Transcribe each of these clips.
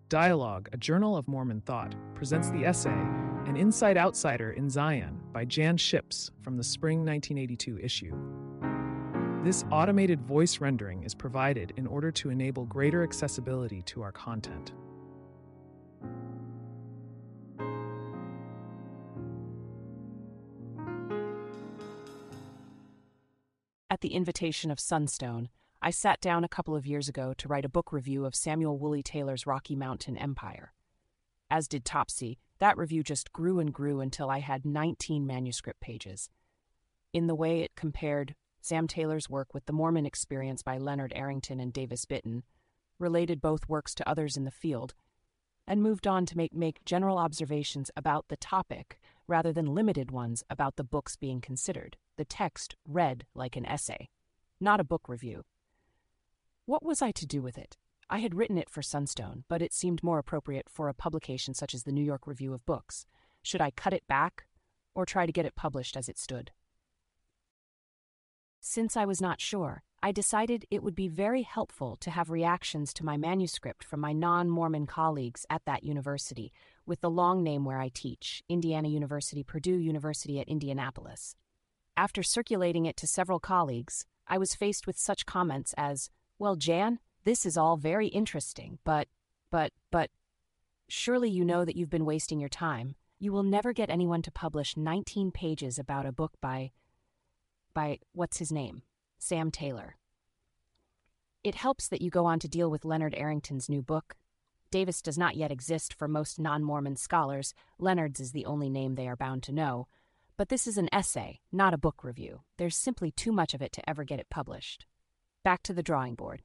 Dialogue, a Journal of Mormon Thought, presents the essay An Inside Outsider in Zion by Jan Ships from the spring 1982 issue. This automated voice rendering is provided in order to enable greater accessibility to our content. At the invitation of Sunstone, I sat down a couple of years ago to write a book review of Samuel Woolley Taylor's Rocky Mountain Empire. As did Topsy, that review just grew and grew until I had 19 manuscript pages. In the way it compared Sam Taylor's work with The Mormon Experience by Leonard Arrington and Davis Bitton, related both works to others in the field, and moved on to make general observations about the topic rather than limited ones about the books being considered. The text read like an essay, not a book review. What was I to do with it? I had written it for Sunstone, but it seemed more appropriate for a publication such as the New York Review of Books. Should I cut it back, or try to get it published as it stood? Since I was not sure, I decided it would be very helpful to have reactions to my manuscript from my non-Mormon colleagues at that university, with the long name where I teach, Indiana University, Purdue University at Indianapolis. After circulating it to several colleagues, I was faced with such comments as, "Well, Jan, this is all very interesting, but, surely you know that you've been wasting your time. You will never get anyone to publish 19 pages about a book by what's his name? Sam Taylor. It helps that you go on to deal with Leonard Arrington's new book. Davis does not yet exist for most non-Mormon scholars. Leonard's is the only name they are bound to know. But this is an essay, not a book review. There's simply too much of it to ever get it published. Back to the drawing board."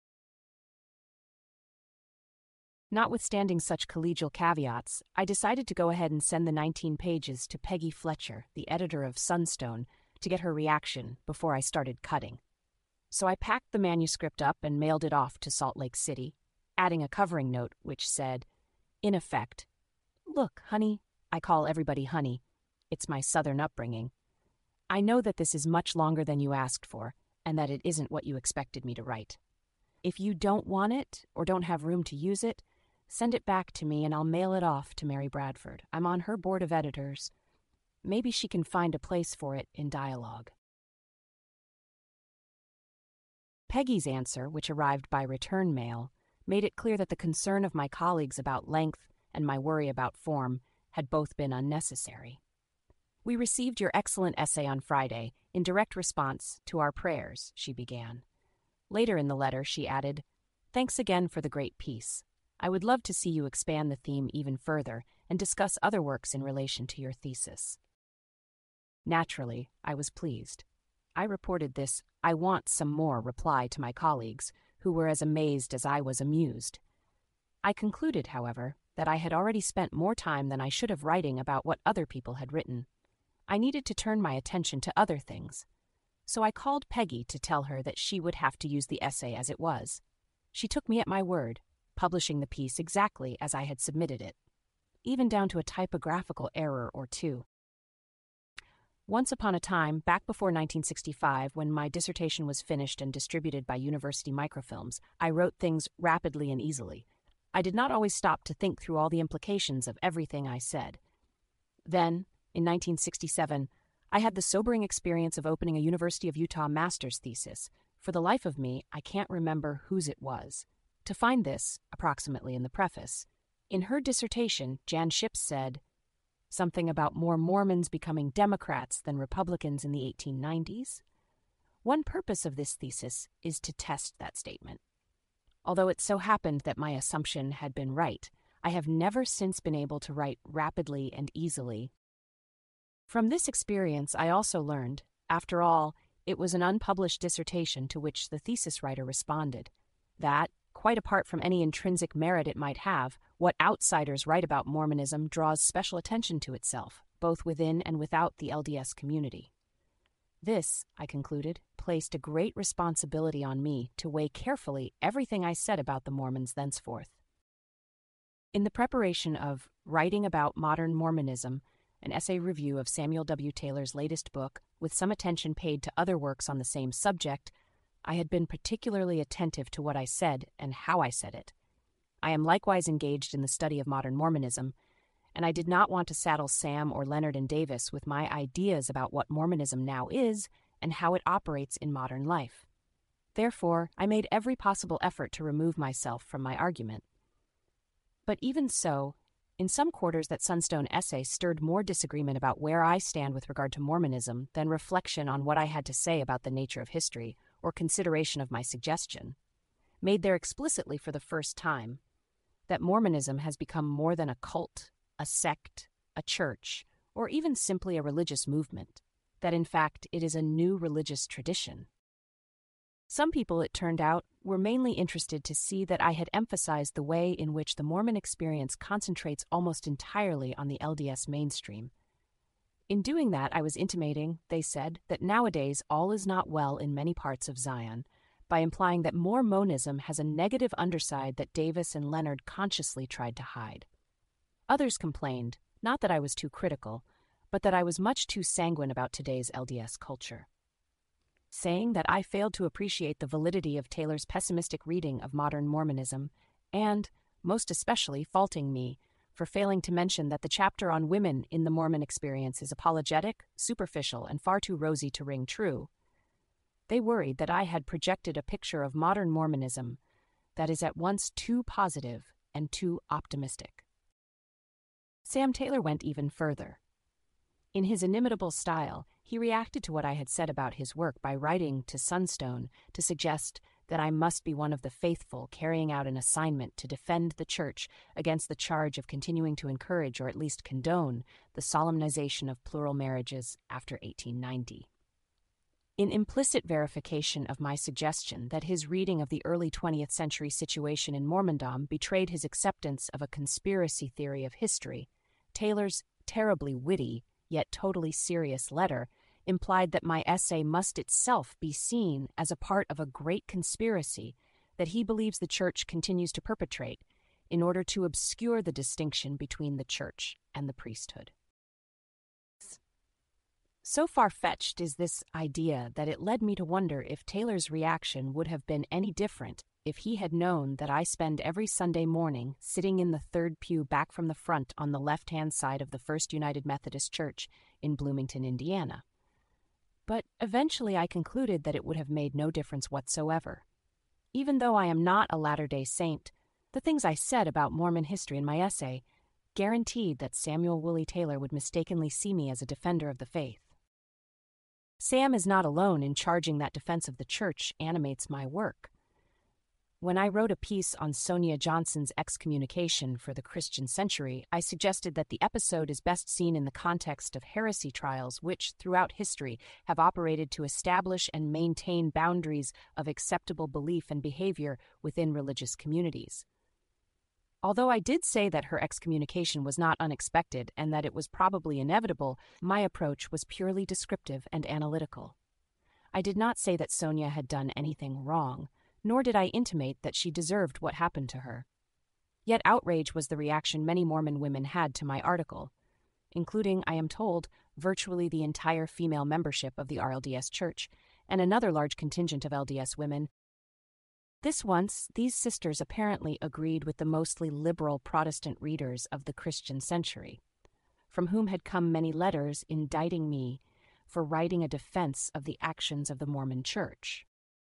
Notwithstanding such collegial caveats, I decided to go ahead and send the 19 pages to Peggy Fletcher, the editor of Sunstone, to get her reaction before I started cutting. So I packed the manuscript up and mailed it off to Salt Lake City, adding a covering note which said, in effect, "Look, honey," I call everybody honey. It's my Southern upbringing. "I know that this is much longer than you asked for, and that it isn't what you expected me to write. If you don't want it or don't have room to use it, send it back to me and I'll mail it off to Mary Bradford. I'm on her board of editors. Maybe she can find a place for it in Dialogue." Peggy's answer, which arrived by return mail, made it clear that the concern of my colleagues about length and my worry about form had both been unnecessary. "We received your excellent essay on Friday in direct response to our prayers," she began. Later in the letter, she added, "Thanks again for the great piece. I would love to see you expand the theme even further and discuss other works in relation to your thesis." Naturally, I was pleased. I reported this "I want some more" reply to my colleagues, who were as amazed as I was amused. I concluded, however, that I had already spent more time than I should have writing about what other people had written. I needed to turn my attention to other things. So I called Peggy to tell her that she would have to use the essay as it was. She took me at my word, publishing the piece exactly as I had submitted it, even down to a typographical error or two. Once upon a time, back before 1965, when my dissertation was finished and distributed by University Microfilms, I wrote things rapidly and easily. I did not always stop to think through all the implications of everything I said. Then, in 1967, I had the sobering experience of opening a University of Utah master's thesis. For the life of me, I can't remember whose it was. To find this, approximately in the preface, in her dissertation, Jan Ships said something about more Mormons becoming Democrats than Republicans in the 1890s. One purpose of this thesis is to test that statement. Although it so happened that my assumption had been right, I have never since been able to write rapidly and easily. From this experience, I also learned, after all, it was an unpublished dissertation to which the thesis writer responded, that, quite apart from any intrinsic merit it might have, what outsiders write about Mormonism draws special attention to itself, both within and without the LDS community. This, I concluded, placed a great responsibility on me to weigh carefully everything I said about the Mormons thenceforth. In the preparation of Writing About Modern Mormonism, an essay review of Samuel W. Taylor's latest book, with some attention paid to other works on the same subject, I had been particularly attentive to what I said and how I said it. I am likewise engaged in the study of modern Mormonism, and I did not want to saddle Sam or Leonard and Davis with my ideas about what Mormonism now is and how it operates in modern life. Therefore, I made every possible effort to remove myself from my argument. But even so, in some quarters that Sunstone essay stirred more disagreement about where I stand with regard to Mormonism than reflection on what I had to say about the nature of history or consideration of my suggestion, made there explicitly for the first time that Mormonism has become more than a cult, a sect, a church, or even simply a religious movement, that in fact it is a new religious tradition. Some people, it turned out, were mainly interested to see that I had emphasized the way in which the Mormon experience concentrates almost entirely on the LDS mainstream. In doing that, I was intimating, they said, that nowadays all is not well in many parts of Zion, by implying that Mormonism has a negative underside that Davis and Leonard consciously tried to hide. Others complained, not that I was too critical, but that I was much too sanguine about today's LDS culture, saying that I failed to appreciate the validity of Taylor's pessimistic reading of modern Mormonism, and, most especially, faulting me for failing to mention that the chapter on women in the Mormon experience is apologetic, superficial, and far too rosy to ring true. They worried that I had projected a picture of modern Mormonism that is at once too positive and too optimistic. Sam Taylor went even further. In his inimitable style, he reacted to what I had said about his work by writing to Sunstone to suggest that I must be one of the faithful carrying out an assignment to defend the Church against the charge of continuing to encourage or at least condone the solemnization of plural marriages after 1890. In implicit verification of my suggestion that his reading of the early 20th century situation in Mormondom betrayed his acceptance of a conspiracy theory of history, Taylor's terribly witty, yet totally serious letter implied that my essay must itself be seen as a part of a great conspiracy that he believes the Church continues to perpetrate in order to obscure the distinction between the Church and the priesthood. So far-fetched is this idea that it led me to wonder if Taylor's reaction would have been any different if he had known that I spend every Sunday morning sitting in the third pew back from the front on the left-hand side of the First United Methodist Church in Bloomington, Indiana. But eventually I concluded that it would have made no difference whatsoever. Even though I am not a Latter-day Saint, the things I said about Mormon history in my essay guaranteed that Samuel Woolley Taylor would mistakenly see me as a defender of the faith. Sam is not alone in charging that defense of the Church animates my work. When I wrote a piece on Sonia Johnson's excommunication for the Christian Century, I suggested that the episode is best seen in the context of heresy trials which, throughout history, have operated to establish and maintain boundaries of acceptable belief and behavior within religious communities. Although I did say that her excommunication was not unexpected and that it was probably inevitable, my approach was purely descriptive and analytical. I did not say that Sonia had done anything wrong, nor did I intimate that she deserved what happened to her. Yet outrage was the reaction many Mormon women had to my article, including, I am told, virtually the entire female membership of the RLDS Church, and another large contingent of LDS women. This once, these sisters apparently agreed with the mostly liberal Protestant readers of the Christian Century, from whom had come many letters indicting me for writing a defense of the actions of the Mormon Church.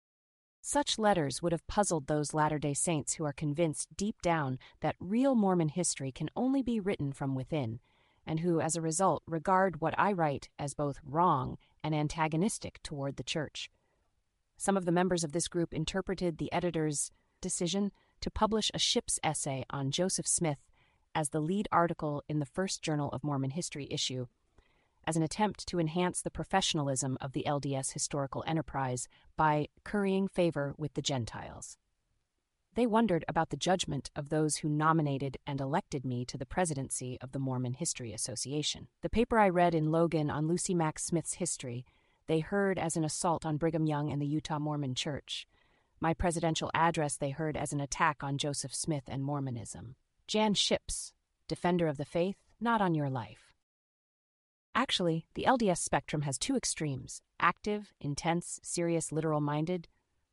Such letters would have puzzled those Latter-day Saints who are convinced deep down that real Mormon history can only be written from within, and who, as a result, regard what I write as both wrong and antagonistic toward the Church. Some of the members of this group interpreted the editor's decision to publish a ship's essay on Joseph Smith as the lead article in the first Journal of Mormon History issue as an attempt to enhance the professionalism of the LDS historical enterprise by currying favor with the Gentiles. They wondered about the judgment of those who nominated and elected me to the presidency of the Mormon History Association. The paper I read in Logan on Lucy Mack Smith's history they heard as an assault on Brigham Young and the Utah Mormon Church. My presidential address they heard as an attack on Joseph Smith and Mormonism. Jan Ships, defender of the faith, not on your life. Actually, the LDS spectrum has two extremes, active, intense, serious, literal-minded,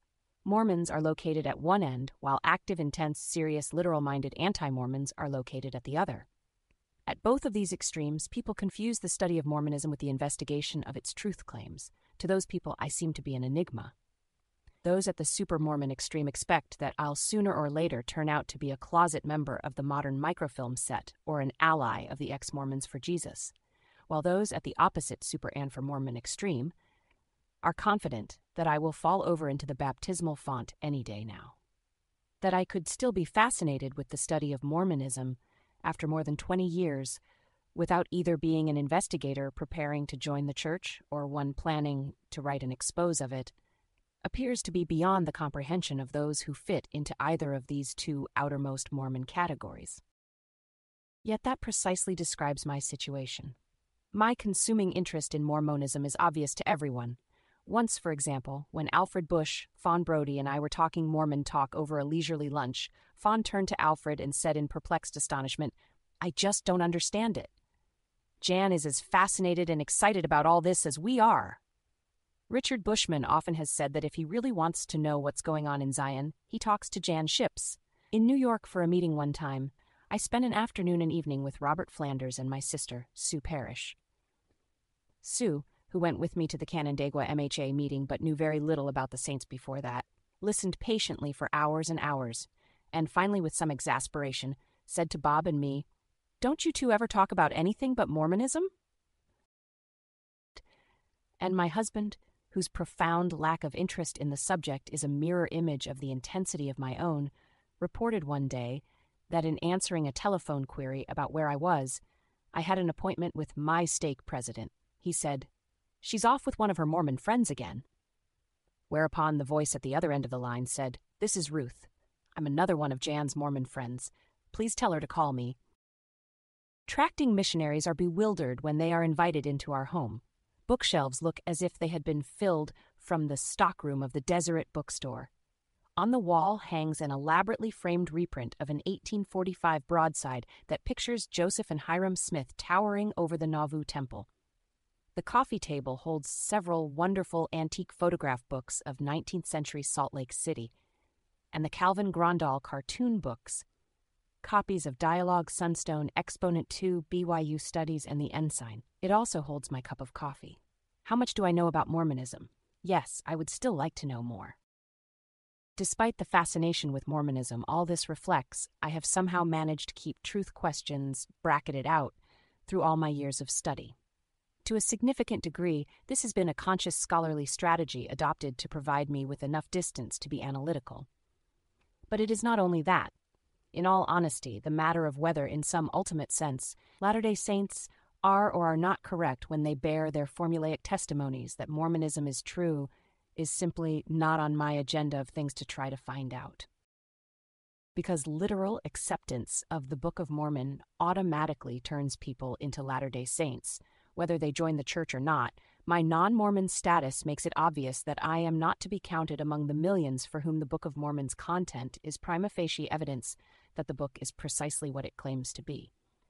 Mormons are located at one end, while active, intense, serious, literal-minded anti-Mormons are located at the other. At both of these extremes, people confuse the study of Mormonism with the investigation of its truth claims. To those people, I seem to be an enigma. Those at the super-Mormon extreme expect that I'll sooner or later turn out to be a closet member of the modern microfilm set or an ally of the ex-Mormons for Jesus, while those at the opposite super-and-for-Mormon extreme are confident that I will fall over into the baptismal font any day now. That I could still be fascinated with the study of Mormonism after more than 20 years without either being an investigator preparing to join the church or one planning to write an expose of it appears to be beyond the comprehension of those who fit into either of these two outermost Mormon categories. Yet that precisely describes my situation. My consuming interest in Mormonism is obvious to everyone. Once, for example, when Alfred Bush, Fawn Brody, and I were talking Mormon talk over a leisurely lunch, Fawn turned to Alfred and said in perplexed astonishment, "I just don't understand it. Jan is as fascinated and excited about all this as we are." Richard Bushman often has said that if he really wants to know what's going on in Zion, he talks to Jan Ships. In New York for a meeting one time, I spent an afternoon and evening with Robert Flanders and my sister, Sue Parrish. Sue, who went with me to the Canandaigua MHA meeting but knew very little about the Saints before that, listened patiently for hours and hours, and finally with some exasperation, said to Bob and me, "Don't you two ever talk about anything but Mormonism?" And my husband, whose profound lack of interest in the subject is a mirror image of the intensity of my own, reported one day that in answering a telephone query about where I was, I had an appointment with my stake president. He said, "She's off with one of her Mormon friends again." Whereupon the voice at the other end of the line said, "This is Ruth. I'm another one of Jan's Mormon friends. Please tell her to call me." Tracting missionaries are bewildered when they are invited into our home. Bookshelves look as if they had been filled from the stockroom of the Deseret bookstore. On the wall hangs an elaborately framed reprint of an 1845 broadside that pictures Joseph and Hiram Smith towering over the Nauvoo Temple. The coffee table holds several wonderful antique photograph books of 19th century Salt Lake City, and the Calvin Grandal cartoon books, copies of Dialogue, Sunstone, Exponent 2, BYU Studies, and the Ensign. It also holds my cup of coffee. How much do I know about Mormonism? Yes, I would still like to know more. Despite the fascination with Mormonism all this reflects, I have somehow managed to keep truth questions bracketed out through all my years of study. To a significant degree, this has been a conscious scholarly strategy adopted to provide me with enough distance to be analytical. But it is not only that. In all honesty, the matter of whether, in some ultimate sense, Latter-day Saints are or are not correct when they bear their formulaic testimonies that Mormonism is true is simply not on my agenda of things to try to find out. Because literal acceptance of the Book of Mormon automatically turns people into Latter-day Saints. Whether they join the church or not, my non-Mormon status makes it obvious that I am not to be counted among the millions for whom the Book of Mormon's content is prima facie evidence that the book is precisely what it claims to be.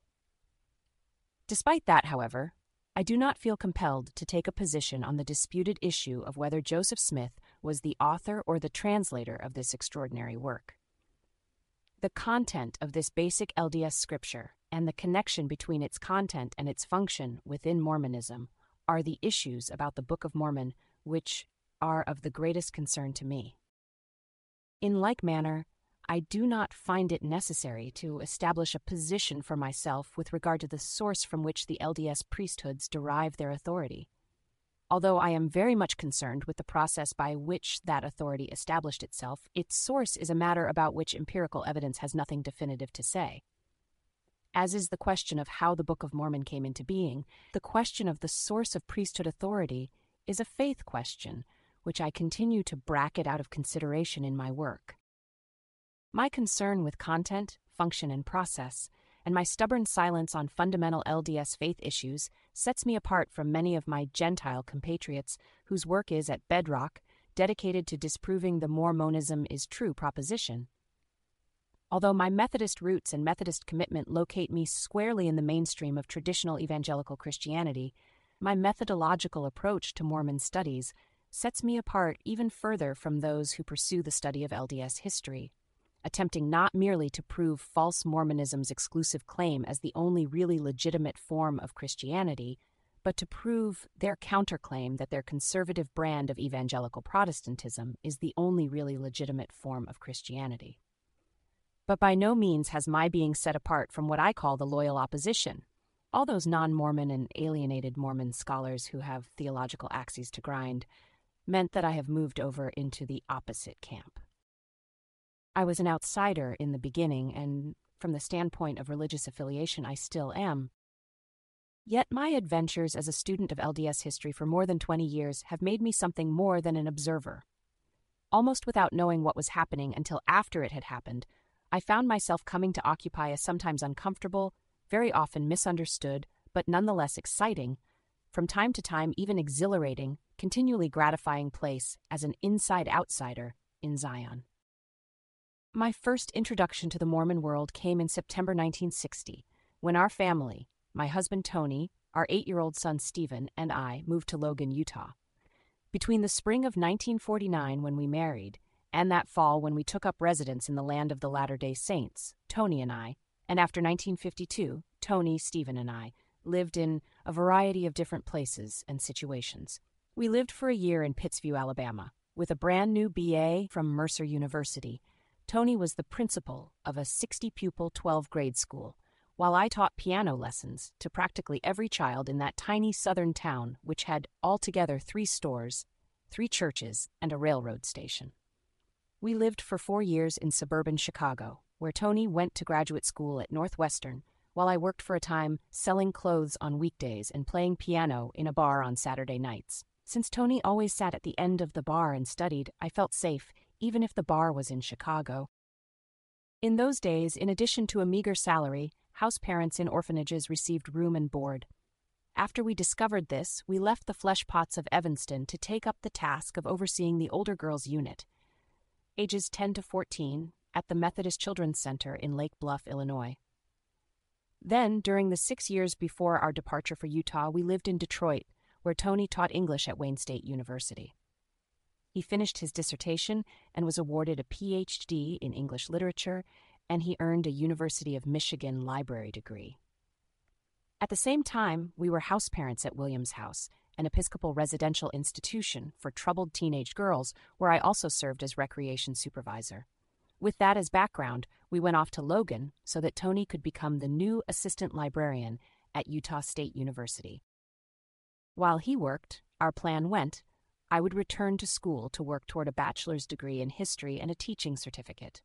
Despite that, however, I do not feel compelled to take a position on the disputed issue of whether Joseph Smith was the author or the translator of this extraordinary work. The content of this basic LDS scripture and the connection between its content and its function within Mormonism are the issues about the Book of Mormon which are of the greatest concern to me. In like manner, I do not find it necessary to establish a position for myself with regard to the source from which the LDS priesthoods derive their authority. Although I am very much concerned with the process by which that authority established itself, its source is a matter about which empirical evidence has nothing definitive to say. As is the question of how the Book of Mormon came into being, the question of the source of priesthood authority is a faith question, which I continue to bracket out of consideration in my work. My concern with content, function, and process, and my stubborn silence on fundamental LDS faith issues sets me apart from many of my Gentile compatriots whose work is, at bedrock, dedicated to disproving the Mormonism is true proposition. Although my Methodist roots and Methodist commitment locate me squarely in the mainstream of traditional evangelical Christianity, my methodological approach to Mormon studies sets me apart even further from those who pursue the study of LDS history, attempting not merely to prove false Mormonism's exclusive claim as the only really legitimate form of Christianity, but to prove their counterclaim that their conservative brand of evangelical Protestantism is the only really legitimate form of Christianity. But by no means has my being set apart from what I call the loyal opposition, all those non-Mormon and alienated Mormon scholars who have theological axes to grind, meant that I have moved over into the opposite camp. I was an outsider in the beginning, and from the standpoint of religious affiliation, I still am. Yet my adventures as a student of LDS history for more than 20 years have made me something more than an observer. Almost without knowing what was happening until after it had happened, I found myself coming to occupy a sometimes uncomfortable, very often misunderstood, but nonetheless exciting, from time to time even exhilarating, continually gratifying place as an inside outsider in Zion. My first introduction to the Mormon world came in September 1960, when our family, my husband Tony, our 8-year-old son Stephen, and I moved to Logan, Utah. Between the spring of 1949, when we married, and that fall when we took up residence in the land of the Latter-day Saints, Tony and I, and after 1952, Tony, Stephen, and I, lived in a variety of different places and situations. We lived for a year in Pittsview, Alabama, with a brand new BA from Mercer University. Tony was the principal of a 60-pupil 12-grade school, while I taught piano lessons to practically every child in that tiny southern town, which had altogether 3 stores, 3 churches, and a railroad station. We lived for 4 years in suburban Chicago, where Tony went to graduate school at Northwestern, while I worked for a time selling clothes on weekdays and playing piano in a bar on Saturday nights. Since Tony always sat at the end of the bar and studied, I felt safe, even if the bar was in Chicago. In those days, in addition to a meager salary, house parents in orphanages received room and board. After we discovered this, we left the fleshpots of Evanston to take up the task of overseeing the older girls' unit, ages 10 to 14, at the Methodist Children's Center in Lake Bluff, Illinois. Then, during the 6 years before our departure for Utah, we lived in Detroit, where Tony taught English at Wayne State University. He finished his dissertation and was awarded a Ph.D. in English literature, and he earned a University of Michigan library degree. At the same time, we were house parents at Williams House, an Episcopal residential institution for troubled teenage girls, where I also served as recreation supervisor. With that as background, we went off to Logan so that Tony could become the new assistant librarian at Utah State University. While he worked, our plan went, I would return to school to work toward a bachelor's degree in history and a teaching certificate.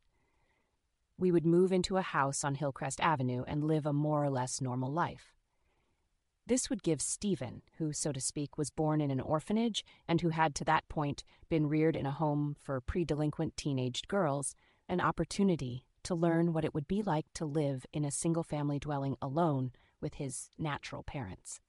We would move into a house on Hillcrest Avenue and live a more or less normal life. This would give Stephen, who, so to speak, was born in an orphanage and who had to that point been reared in a home for pre-delinquent teenaged girls, an opportunity to learn what it would be like to live in a single-family dwelling alone with his natural parents.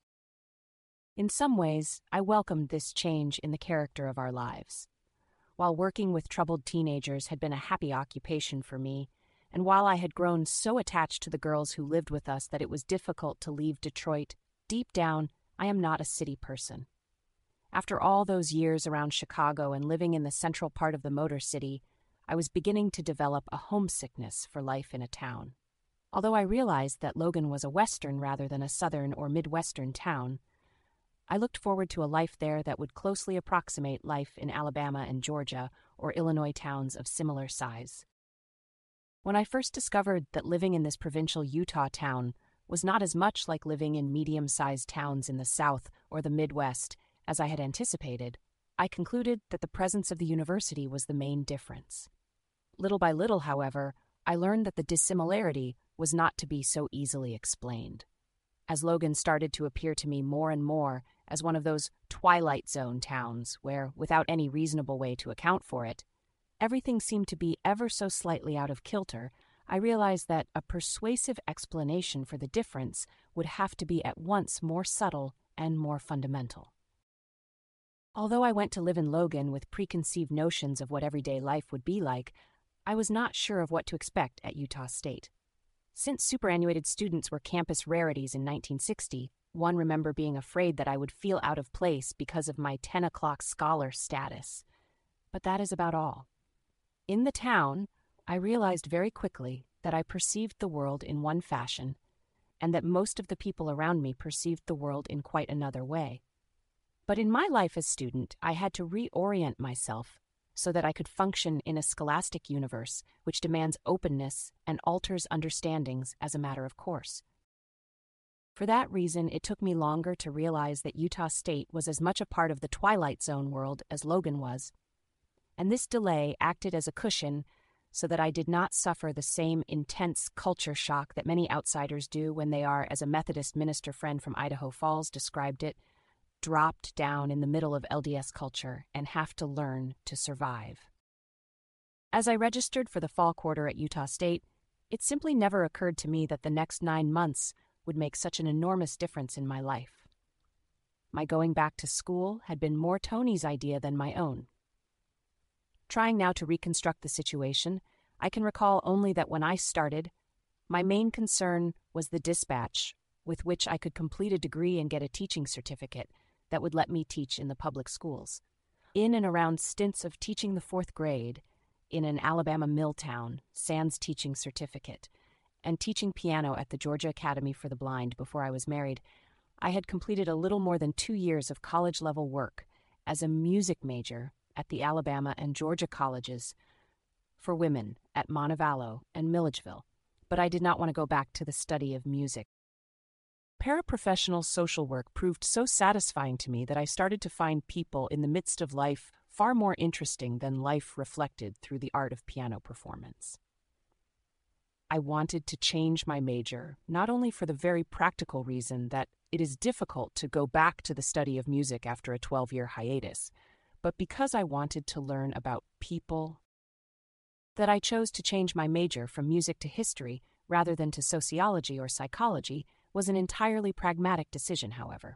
In some ways, I welcomed this change in the character of our lives. While working with troubled teenagers had been a happy occupation for me, and while I had grown so attached to the girls who lived with us that it was difficult to leave Detroit, deep down, I am not a city person. After all those years around Chicago and living in the central part of the Motor City, I was beginning to develop a homesickness for life in a town. Although I realized that Logan was a Western rather than a Southern or Midwestern town, I looked forward to a life there that would closely approximate life in Alabama and Georgia or Illinois towns of similar size. When I first discovered that living in this provincial Utah town was not as much like living in medium-sized towns in the South or the Midwest as I had anticipated, I concluded that the presence of the university was the main difference. Little by little, however, I learned that the dissimilarity was not to be so easily explained. As Logan started to appear to me more and more as one of those Twilight Zone towns where, without any reasonable way to account for it, everything seemed to be ever so slightly out of kilter, I realized that a persuasive explanation for the difference would have to be at once more subtle and more fundamental. Although I went to live in Logan with preconceived notions of what everyday life would be like, I was not sure of what to expect at Utah State. Since superannuated students were campus rarities in 1960, One remember being afraid that I would feel out of place because of my 10 o'clock scholar status. But that is about all. In the town, I realized very quickly that I perceived the world in one fashion, and that most of the people around me perceived the world in quite another way. But in my life as student, I had to reorient myself so that I could function in a scholastic universe which demands openness and alters understandings as a matter of course. For that reason, it took me longer to realize that Utah State was as much a part of the Twilight Zone world as Logan was, and this delay acted as a cushion so that I did not suffer the same intense culture shock that many outsiders do when they are, as a Methodist minister friend from Idaho Falls described it, dropped down in the middle of LDS culture and have to learn to survive. As I registered for the fall quarter at Utah State, it simply never occurred to me that the next 9 months would make such an enormous difference in my life. My going back to school had been more Tony's idea than my own. Trying now to reconstruct the situation, I can recall only that when I started, my main concern was the dispatch with which I could complete a degree and get a teaching certificate that would let me teach in the public schools. In and around stints of teaching the 4th grade in an Alabama mill town, sans teaching certificate, and teaching piano at the Georgia Academy for the Blind before I was married, I had completed a little more than 2 years of college-level work as a music major at the Alabama and Georgia colleges for women at Montevallo and Milledgeville, but I did not want to go back to the study of music. Paraprofessional social work proved so satisfying to me that I started to find people in the midst of life far more interesting than life reflected through the art of piano performance. I wanted to change my major, not only for the very practical reason that it is difficult to go back to the study of music after a 12-year hiatus, but because I wanted to learn about people. That I chose to change my major from music to history rather than to sociology or psychology was an entirely pragmatic decision, however.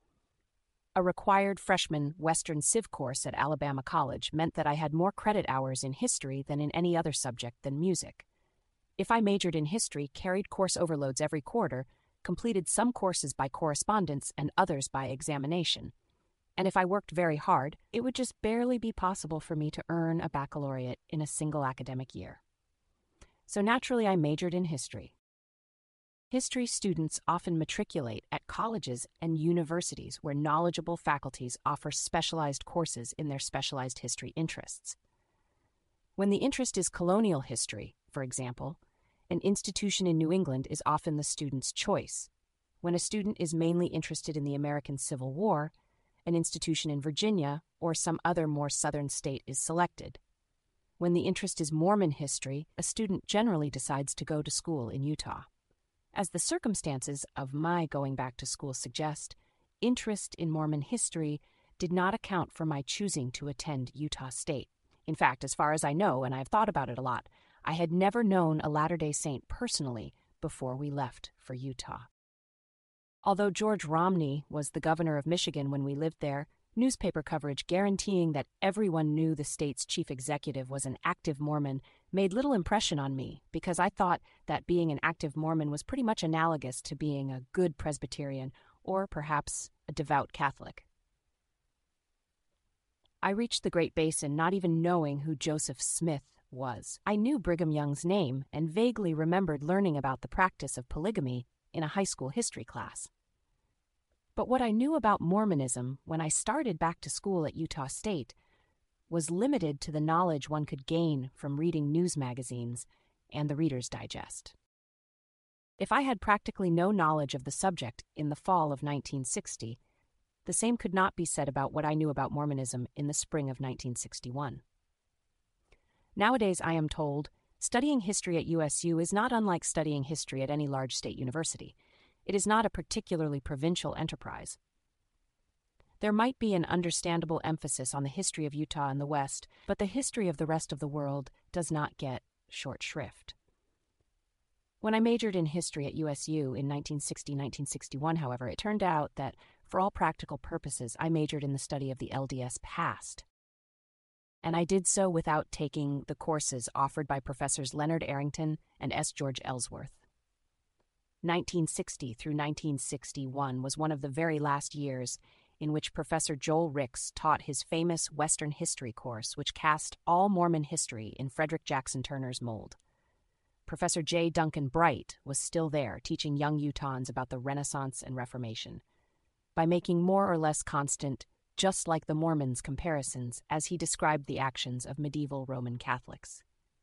A required freshman Western Civ course at Alabama College meant that I had more credit hours in history than in any other subject than music. If I majored in history, carried course overloads every quarter, completed some courses by correspondence and others by examination, and if I worked very hard, it would just barely be possible for me to earn a baccalaureate in a single academic year. So naturally, I majored in history. History students often matriculate at colleges and universities where knowledgeable faculties offer specialized courses in their specialized history interests. When the interest is colonial history, for example, an institution in New England is often the student's choice. When a student is mainly interested in the American Civil War, an institution in Virginia or some other more southern state is selected. When the interest is Mormon history, a student generally decides to go to school in Utah. As the circumstances of my going back to school suggest, interest in Mormon history did not account for my choosing to attend Utah State. In fact, as far as I know, and I've thought about it a lot, I had never known a Latter-day Saint personally before we left for Utah. Although George Romney was the governor of Michigan when we lived there, newspaper coverage guaranteeing that everyone knew the state's chief executive was an active Mormon made little impression on me because I thought that being an active Mormon was pretty much analogous to being a good Presbyterian or perhaps a devout Catholic. I reached the Great Basin not even knowing who Joseph Smith was. I knew Brigham Young's name and vaguely remembered learning about the practice of polygamy in a high school history class. But what I knew about Mormonism when I started back to school at Utah State was limited to the knowledge one could gain from reading news magazines and the Reader's Digest. If I had practically no knowledge of the subject in the fall of 1960, the same could not be said about what I knew about Mormonism in the spring of 1961. Nowadays, I am told, studying history at USU is not unlike studying history at any large state university. It is not a particularly provincial enterprise. There might be an understandable emphasis on the history of Utah and the West, but the history of the rest of the world does not get short shrift. When I majored in history at USU in 1960-1961, however, it turned out that, for all practical purposes, I majored in the study of the LDS past. And I did so without taking the courses offered by Professors Leonard Arrington and S. George Ellsworth. 1960 through 1961 was one of the very last years in which Professor Joel Ricks taught his famous Western history course, which cast all Mormon history in Frederick Jackson Turner's mold. Professor J. Duncan Bright was still there, teaching young Utahns about the Renaissance and Reformation, by making more or less constant, just like the Mormons comparisons, as he described the actions of medieval Roman Catholics.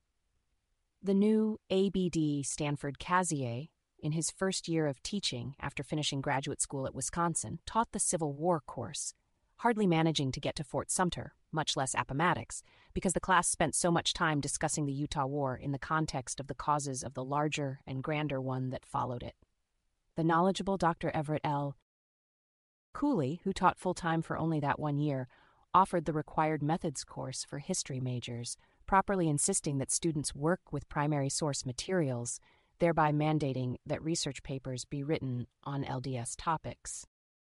The new A.B.D. Stanford Cazier, in his first year of teaching after finishing graduate school at Wisconsin, taught the Civil War course, hardly managing to get to Fort Sumter, much less Appomattox, because the class spent so much time discussing the Utah War in the context of the causes of the larger and grander one that followed it. The knowledgeable Dr. Everett L. Cooley, who taught full-time for only that 1 year, offered the required methods course for history majors, properly insisting that students work with primary source materials, thereby mandating that research papers be written on LDS topics.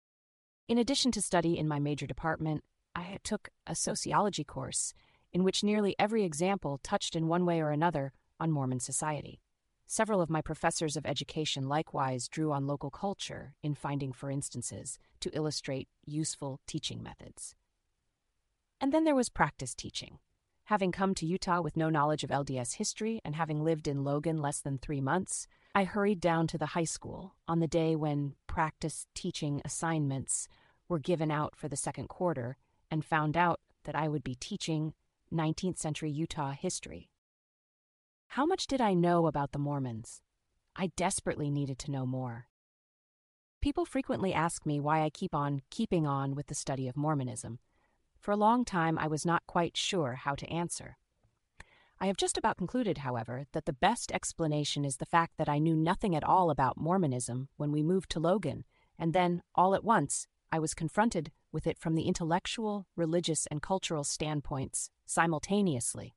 In addition to study in my major department, I took a sociology course in which nearly every example touched in one way or another on Mormon society. Several of my professors of education likewise drew on local culture in finding for instances to illustrate useful teaching methods. And then there was practice teaching. Having come to Utah with no knowledge of LDS history and having lived in Logan less than 3 months, I hurried down to the high school on the day when practice teaching assignments were given out for the second quarter and found out that I would be teaching 19th century Utah history. How much did I know about the Mormons? I desperately needed to know more. People frequently ask me why I keep on keeping on with the study of Mormonism. For a long time, I was not quite sure how to answer. I have just about concluded, however, that the best explanation is the fact that I knew nothing at all about Mormonism when we moved to Logan, and then, all at once, I was confronted with it from the intellectual, religious, and cultural standpoints simultaneously.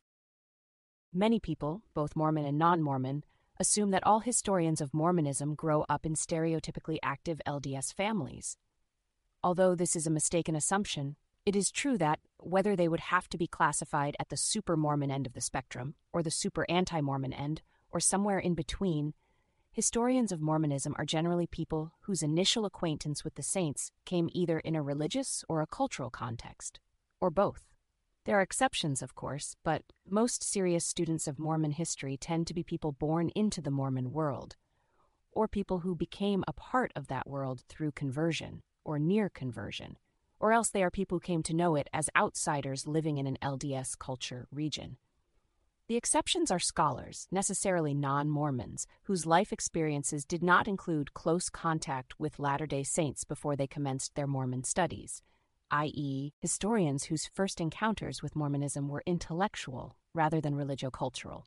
Many people, both Mormon and non-Mormon, assume that all historians of Mormonism grow up in stereotypically active LDS families. Although this is a mistaken assumption, it is true that, whether they would have to be classified at the super-Mormon end of the spectrum, or the super-anti-Mormon end, or somewhere in between, historians of Mormonism are generally people whose initial acquaintance with the saints came either in a religious or a cultural context, or both. There are exceptions, of course, but most serious students of Mormon history tend to be people born into the Mormon world, or people who became a part of that world through conversion, or near conversion, or else they are people who came to know it as outsiders living in an LDS culture region. The exceptions are scholars, necessarily non-Mormons, whose life experiences did not include close contact with Latter-day Saints before they commenced their Mormon studies, i.e., historians whose first encounters with Mormonism were intellectual rather than religio-cultural.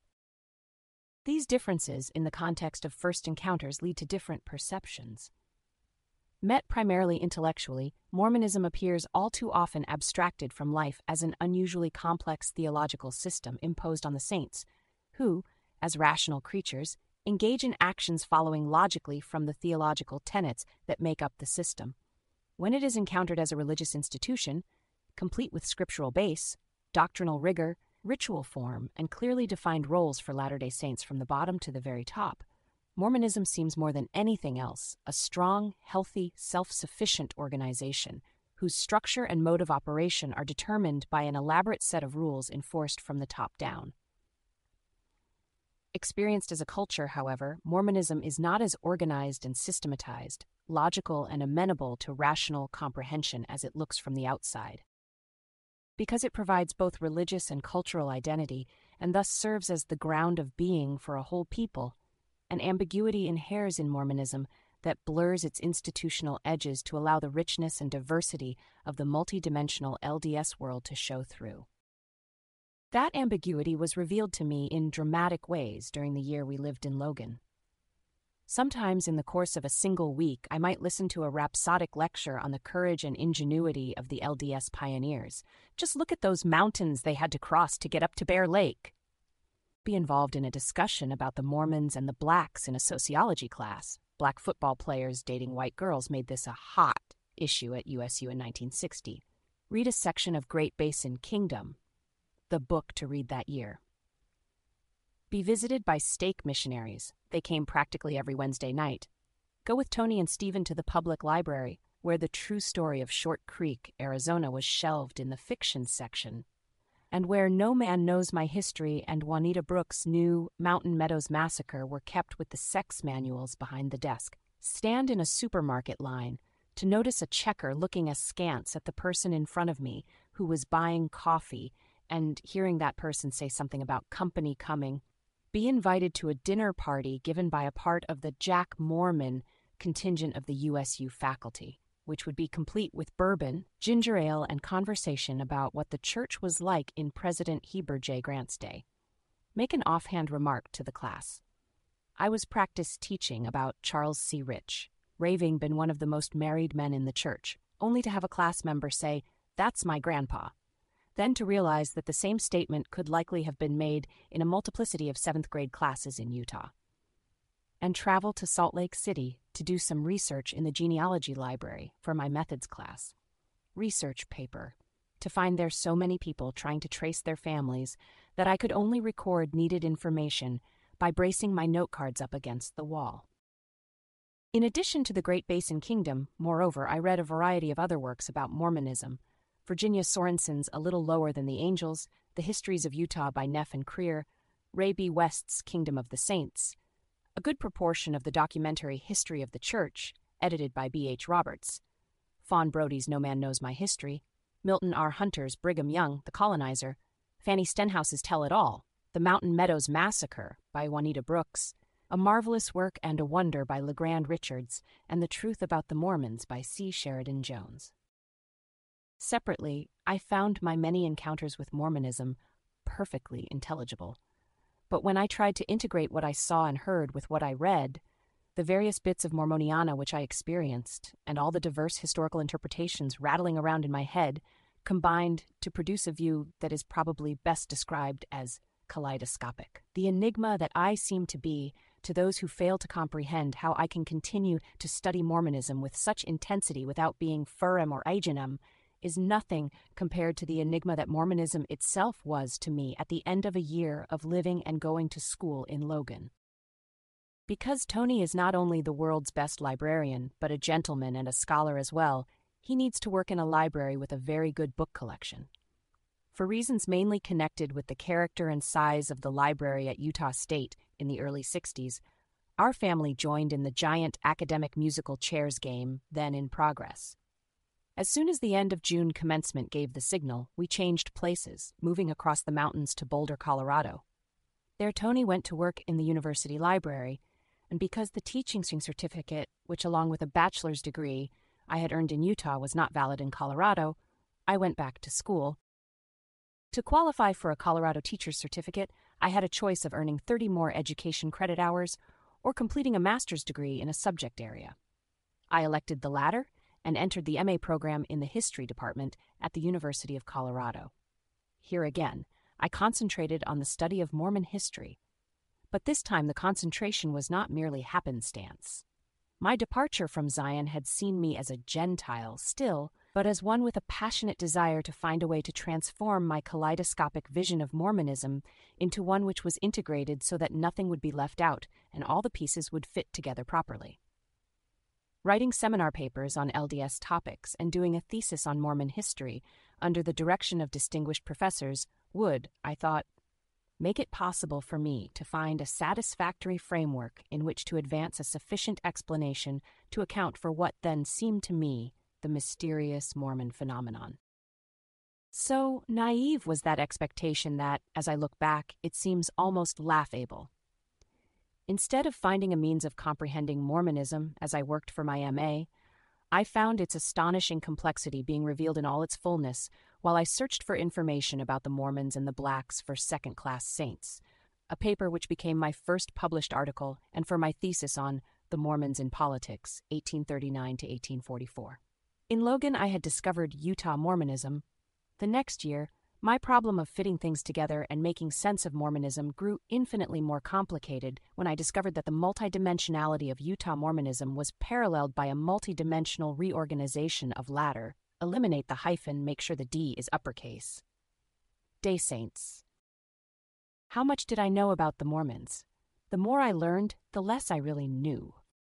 These differences in the context of first encounters lead to different perceptions. Met primarily intellectually, Mormonism appears all too often abstracted from life as an unusually complex theological system imposed on the saints, who, as rational creatures, engage in actions following logically from the theological tenets that make up the system. When it is encountered as a religious institution, complete with scriptural base, doctrinal rigor, ritual form, and clearly defined roles for Latter-day Saints from the bottom to the very top, Mormonism seems more than anything else a strong, healthy, self-sufficient organization whose structure and mode of operation are determined by an elaborate set of rules enforced from the top down. Experienced as a culture, however, Mormonism is not as organized and systematized, logical and amenable to rational comprehension as it looks from the outside. Because it provides both religious and cultural identity, and thus serves as the ground of being for a whole people, an ambiguity inheres in Mormonism that blurs its institutional edges to allow the richness and diversity of the multidimensional LDS world to show through. That ambiguity was revealed to me in dramatic ways during the year we lived in Logan. Sometimes in the course of a single week, I might listen to a rhapsodic lecture on the courage and ingenuity of the LDS pioneers. Just look at those mountains they had to cross to get up to Bear Lake. Be involved in a discussion about the Mormons and the blacks in a sociology class. Black football players dating white girls made this a hot issue at USU in 1960. Read a section of Great Basin Kingdom, the book to read that year. Be visited by stake missionaries. They came practically every Wednesday night. Go with Tony and Stephen to the public library, where the true story of Short Creek, Arizona was shelved in the fiction section, and where No Man Knows My History and Juanita Brooks' new Mountain Meadows Massacre were kept with the sex manuals behind the desk. Stand in a supermarket line to notice a checker looking askance at the person in front of me who was buying coffee and hearing that person say something about company coming. Be invited to a dinner party given by a part of the Jack Mormon contingent of the USU faculty, which would be complete with bourbon, ginger ale, and conversation about what the church was like in President Heber J. Grant's day. Make an offhand remark to the class. I was practice teaching about Charles C. Rich, raving been one of the most married men in the church, only to have a class member say, "That's my grandpa." Then to realize that the same statement could likely have been made in a multiplicity of 7th grade classes in Utah. And travel to Salt Lake City to do some research in the genealogy library for my methods class. Research paper, to find there so many people trying to trace their families that I could only record needed information by bracing my note cards up against the wall. In addition to the Great Basin Kingdom, moreover, I read a variety of other works about Mormonism. Virginia Sorensen's A Little Lower Than the Angels, The Histories of Utah by Neff and Creer, Ray B. West's Kingdom of the Saints, a good proportion of the documentary History of the Church, edited by B. H. Roberts, Fawn Brody's No Man Knows My History, Milton R. Hunter's Brigham Young, The Colonizer, Fanny Stenhouse's Tell It All, The Mountain Meadows Massacre by Juanita Brooks, A Marvelous Work and a Wonder by LeGrand Richards, and The Truth About the Mormons by C. Sheridan Jones. Separately, I found my many encounters with Mormonism perfectly intelligible. But when I tried to integrate what I saw and heard with what I read, the various bits of Mormoniana which I experienced, and all the diverse historical interpretations rattling around in my head, combined to produce a view that is probably best described as kaleidoscopic. The enigma that I seem to be to those who fail to comprehend how I can continue to study Mormonism with such intensity without being furim or agenum is nothing compared to the enigma that Mormonism itself was to me at the end of a year of living and going to school in Logan. Because Tony is not only the world's best librarian, but a gentleman and a scholar as well, he needs to work in a library with a very good book collection. For reasons mainly connected with the character and size of the library at Utah State in the early 60s, our family joined in the giant academic musical chairs game then in progress. As soon as the end of June commencement gave the signal, we changed places, moving across the mountains to Boulder, Colorado. There Tony went to work in the university library, and because the teaching certificate, which along with a bachelor's degree I had earned in Utah was not valid in Colorado, I went back to school. To qualify for a Colorado teacher's certificate, I had a choice of earning 30 more education credit hours or completing a master's degree in a subject area. I elected the latter and entered the MA program in the history department at the University of Colorado. Here again, I concentrated on the study of Mormon history, but this time the concentration was not merely happenstance. My departure from Zion had seen me as a Gentile still, but as one with a passionate desire to find a way to transform my kaleidoscopic vision of Mormonism into one which was integrated so that nothing would be left out and all the pieces would fit together properly. Writing seminar papers on LDS topics and doing a thesis on Mormon history under the direction of distinguished professors would, I thought, make it possible for me to find a satisfactory framework in which to advance a sufficient explanation to account for what then seemed to me the mysterious Mormon phenomenon. So naive was that expectation that, as I look back, it seems almost laughable. Instead of finding a means of comprehending Mormonism as I worked for my MA, I found its astonishing complexity being revealed in all its fullness while I searched for information about the Mormons and the blacks for second-class saints, a paper which became my first published article and for my thesis on The Mormons in Politics, 1839 to 1844. In Logan, I had discovered Utah Mormonism. The next year, my problem of fitting things together and making sense of Mormonism grew infinitely more complicated when I discovered that the multidimensionality of Utah Mormonism was paralleled by a multidimensional reorganization of latter. Eliminate the hyphen, make sure the D is uppercase. Day Saints. How much did I know about the Mormons? The more I learned, the less I really knew.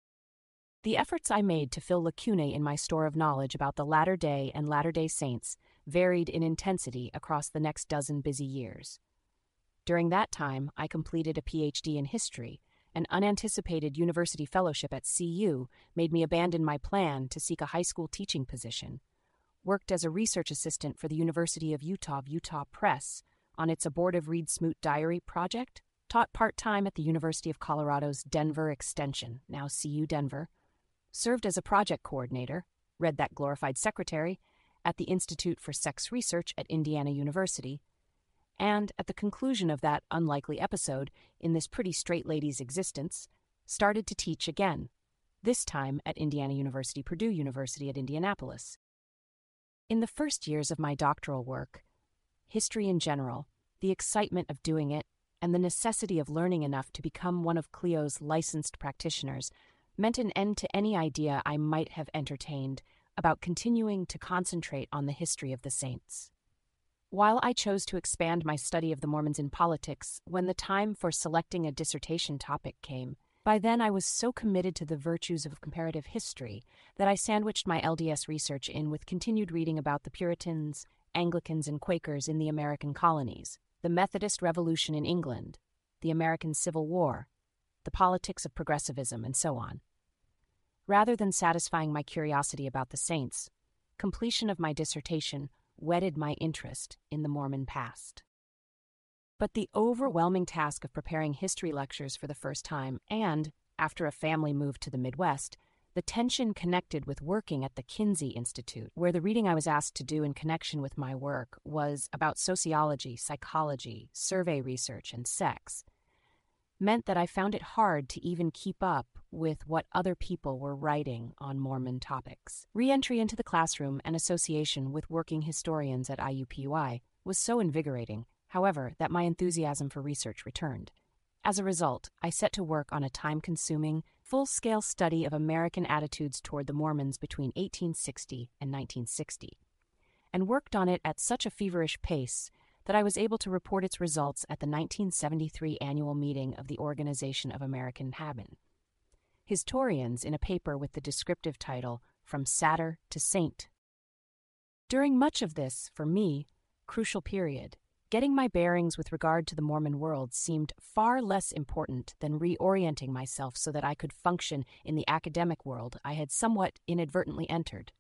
The efforts I made to fill lacunae in my store of knowledge about the Latter-day and Latter-day Saints varied in intensity across the next dozen busy years. During that time, I completed a PhD in history. An unanticipated university fellowship at CU made me abandon my plan to seek a high school teaching position. Worked as a research assistant for the University of Utah Press on its abortive Reed Smoot Diary project. Taught part-time at the University of Colorado's Denver Extension, now CU Denver. Served as a project coordinator, read that glorified secretary, at the Institute for Sex Research at Indiana University, and at the conclusion of that unlikely episode in this pretty straight lady's existence, started to teach again, this time at Indiana University, Purdue University at Indianapolis. In the first years of my doctoral work, history in general, the excitement of doing it, and the necessity of learning enough to become one of Clio's licensed practitioners meant an end to any idea I might have entertained about continuing to concentrate on the history of the saints. While I chose to expand my study of the Mormons in politics when the time for selecting a dissertation topic came, by then I was so committed to the virtues of comparative history that I sandwiched my LDS research in with continued reading about the Puritans, Anglicans, and Quakers in the American colonies, the Methodist Revolution in England, the American Civil War, the politics of progressivism, and so on. Rather than satisfying my curiosity about the saints, completion of my dissertation whetted my interest in the Mormon past. But the overwhelming task of preparing history lectures for the first time and, after a family move to the Midwest, the tension connected with working at the Kinsey Institute, where the reading I was asked to do in connection with my work was about sociology, psychology, survey research, and sex, meant that I found it hard to even keep up with what other people were writing on Mormon topics. Re-entry into the classroom and association with working historians at IUPUI was so invigorating, however, that my enthusiasm for research returned. As a result, I set to work on a time-consuming, full-scale study of American attitudes toward the Mormons between 1860 and 1960, and worked on it at such a feverish pace that I was able to report its results at the 1973 annual meeting of the Organization of American Habin. Historians in a paper with the descriptive title, From Satyr to Saint. During much of this, for me, crucial period, getting my bearings with regard to the Mormon world seemed far less important than reorienting myself so that I could function in the academic world I had somewhat inadvertently entered.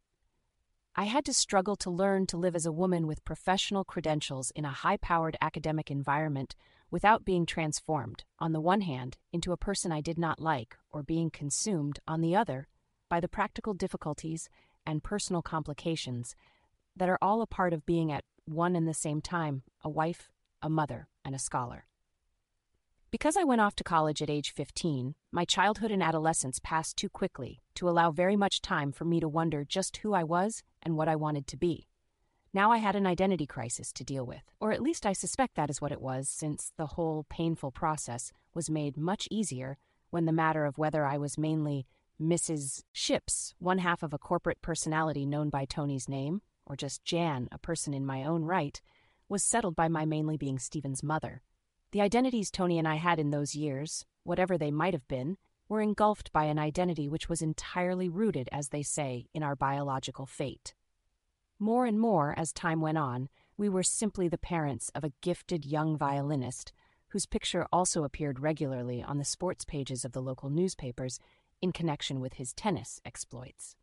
I had to struggle to learn to live as a woman with professional credentials in a high-powered academic environment without being transformed, on the one hand, into a person I did not like, or being consumed, on the other, by the practical difficulties and personal complications that are all a part of being at one and the same time a wife, a mother, and a scholar. Because I went off to college at age 15, my childhood and adolescence passed too quickly to allow very much time for me to wonder just who I was and what I wanted to be. Now I had an identity crisis to deal with, or at least I suspect that is what it was, since the whole painful process was made much easier when the matter of whether I was mainly Mrs. Ships, one half of a corporate personality known by Tony's name, or just Jan, a person in my own right, was settled by my mainly being Stephen's mother. The identities Tony and I had in those years, whatever they might have been, were engulfed by an identity which was entirely rooted, as they say, in our biological fate. More and more, as time went on, we were simply the parents of a gifted young violinist, whose picture also appeared regularly on the sports pages of the local newspapers in connection with his tennis exploits.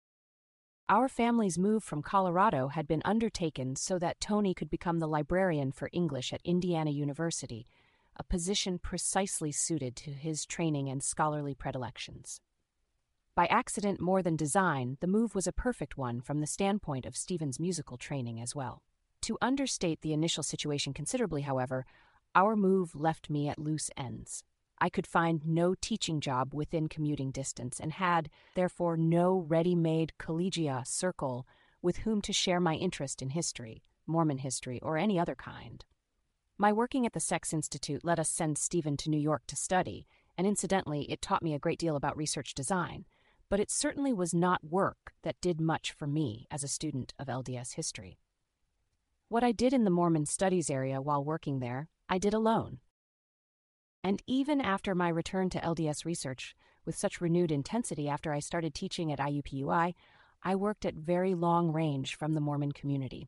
Our family's move from Colorado had been undertaken so that Tony could become the librarian for English at Indiana University, a position precisely suited to his training and scholarly predilections. By accident more than design, the move was a perfect one from the standpoint of Stephen's musical training as well. To understate the initial situation considerably, however, our move left me at loose ends. I could find no teaching job within commuting distance and had, therefore, no ready-made collegia circle with whom to share my interest in history, Mormon history, or any other kind. My working at the Sex Institute let us send Stephen to New York to study, and incidentally, it taught me a great deal about research design, but it certainly was not work that did much for me as a student of LDS history. What I did in the Mormon studies area while working there, I did alone. And even after my return to LDS research with such renewed intensity after I started teaching at IUPUI, I worked at very long range from the Mormon community.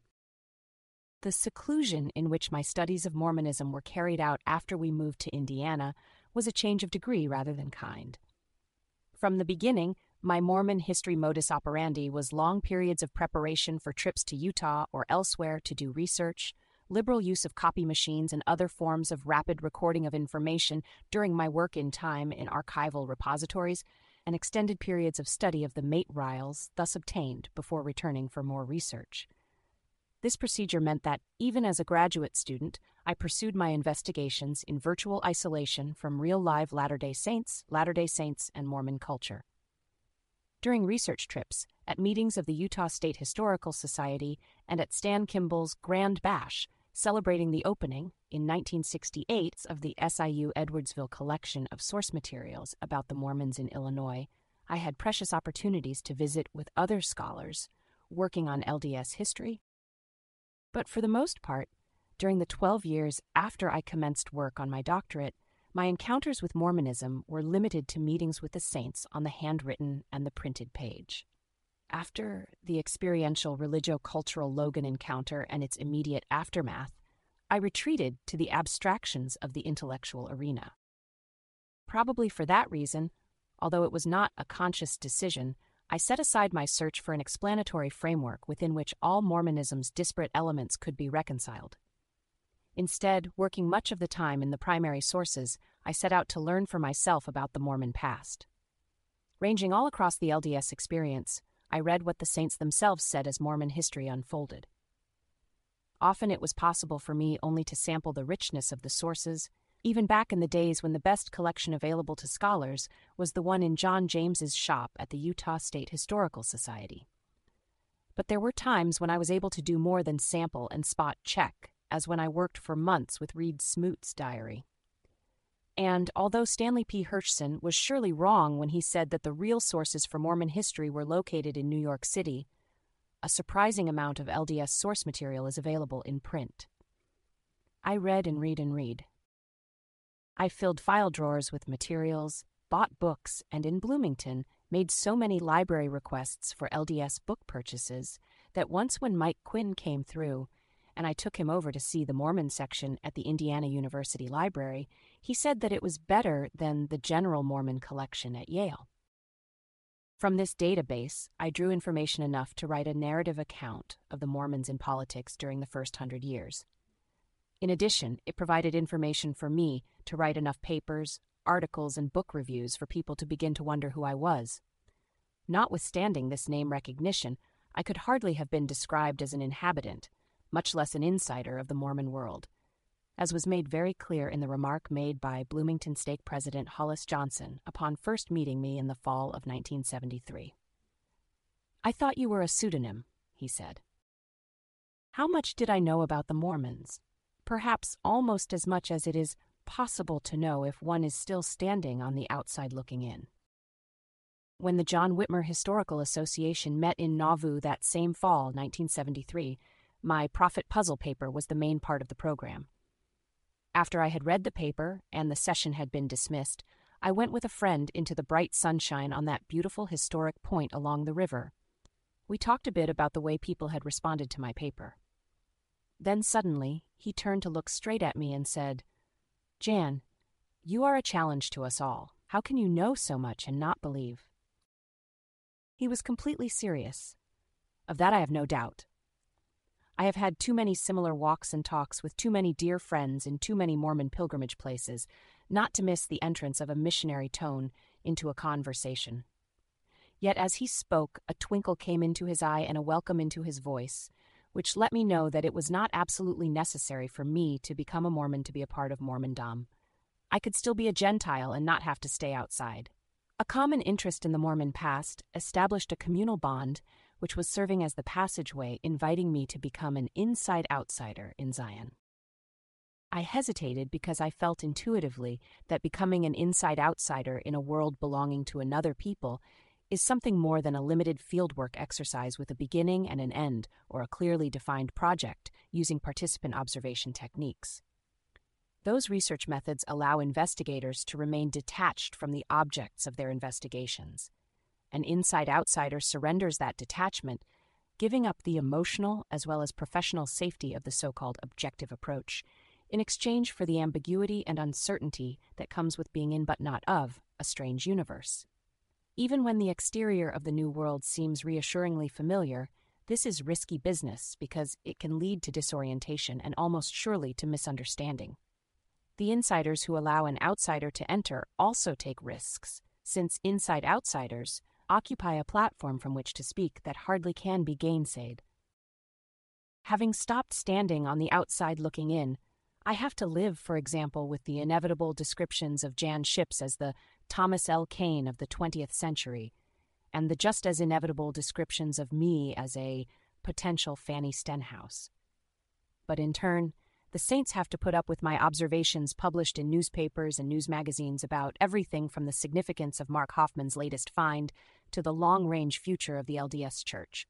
The seclusion in which my studies of Mormonism were carried out after we moved to Indiana was a change of degree rather than kind. From the beginning, my Mormon history modus operandi was long periods of preparation for trips to Utah or elsewhere to do research, liberal use of copy machines and other forms of rapid recording of information during my work in time in archival repositories, and extended periods of study of the mate riles thus obtained before returning for more research. This procedure meant that, even as a graduate student, I pursued my investigations in virtual isolation from real live Latter-day Saints, and Mormon culture. During research trips, at meetings of the Utah State Historical Society, and at Stan Kimball's Grand Bash, celebrating the opening, in 1968, of the SIU Edwardsville collection of source materials about the Mormons in Illinois, I had precious opportunities to visit with other scholars working on LDS history. But for the most part, during the 12 years after I commenced work on my doctorate, my encounters with Mormonism were limited to meetings with the saints on the handwritten and the printed page. After the experiential religio-cultural Logan encounter and its immediate aftermath, I retreated to the abstractions of the intellectual arena. Probably for that reason, although it was not a conscious decision, I set aside my search for an explanatory framework within which all Mormonism's disparate elements could be reconciled. Instead, working much of the time in the primary sources, I set out to learn for myself about the Mormon past. Ranging all across the LDS experience, I read what the saints themselves said as Mormon history unfolded. Often it was possible for me only to sample the richness of the sources, even back in the days when the best collection available to scholars was the one in John James's shop at the Utah State Historical Society. But there were times when I was able to do more than sample and spot check, as when I worked for months with Reed Smoot's diary. And although Stanley P. Hirschson was surely wrong when he said that the real sources for Mormon history were located in New York City, a surprising amount of LDS source material is available in print. I read and read. I filled file drawers with materials, bought books, and in Bloomington made so many library requests for LDS book purchases that once when Mike Quinn came through, and I took him over to see the Mormon section at the Indiana University Library, he said that it was better than the general Mormon collection at Yale. From this database, I drew information enough to write a narrative account of the Mormons in politics during the first 100 years. In addition, it provided information for me to write enough papers, articles, and book reviews for people to begin to wonder who I was. Notwithstanding this name recognition, I could hardly have been described as an inhabitant, much less an insider of the Mormon world, as was made very clear in the remark made by Bloomington Stake President Hollis Johnson upon first meeting me in the fall of 1973. "I thought you were a pseudonym," he said. How much did I know about the Mormons? Perhaps almost as much as it is possible to know if one is still standing on the outside looking in. When the John Whitmer Historical Association met in Nauvoo that same fall, 1973, my Prophet Puzzle paper was the main part of the program. After I had read the paper and the session had been dismissed, I went with a friend into the bright sunshine on that beautiful historic point along the river. We talked a bit about the way people had responded to my paper. Then suddenly, he turned to look straight at me and said, "Jan, you are a challenge to us all. How can you know so much and not believe?" He was completely serious. Of that I have no doubt. I have had too many similar walks and talks with too many dear friends in too many Mormon pilgrimage places, not to miss the entrance of a missionary tone into a conversation. Yet as he spoke, a twinkle came into his eye and a welcome into his voice, which let me know that it was not absolutely necessary for me to become a Mormon to be a part of Mormondom. I could still be a Gentile and not have to stay outside. A common interest in the Mormon past established a communal bond which was serving as the passageway inviting me to become an inside outsider in Zion. I hesitated because I felt intuitively that becoming an inside outsider in a world belonging to another people is something more than a limited fieldwork exercise with a beginning and an end or a clearly defined project using participant observation techniques. Those research methods allow investigators to remain detached from the objects of their investigations. An inside outsider surrenders that detachment, giving up the emotional as well as professional safety of the so-called objective approach, in exchange for the ambiguity and uncertainty that comes with being in but not of a strange universe. Even when the exterior of the new world seems reassuringly familiar, this is risky business because it can lead to disorientation and almost surely to misunderstanding. The insiders who allow an outsider to enter also take risks, since inside outsiders occupy a platform from which to speak that hardly can be gainsaid. Having stopped standing on the outside looking in, I have to live, for example, with the inevitable descriptions of Jan Ships as the Thomas L. Kane of the 20th century, and the just as inevitable descriptions of me as a potential Fanny Stenhouse. But in turn, the saints have to put up with my observations published in newspapers and news magazines about everything from the significance of Mark Hoffman's latest find to the long-range future of the LDS Church.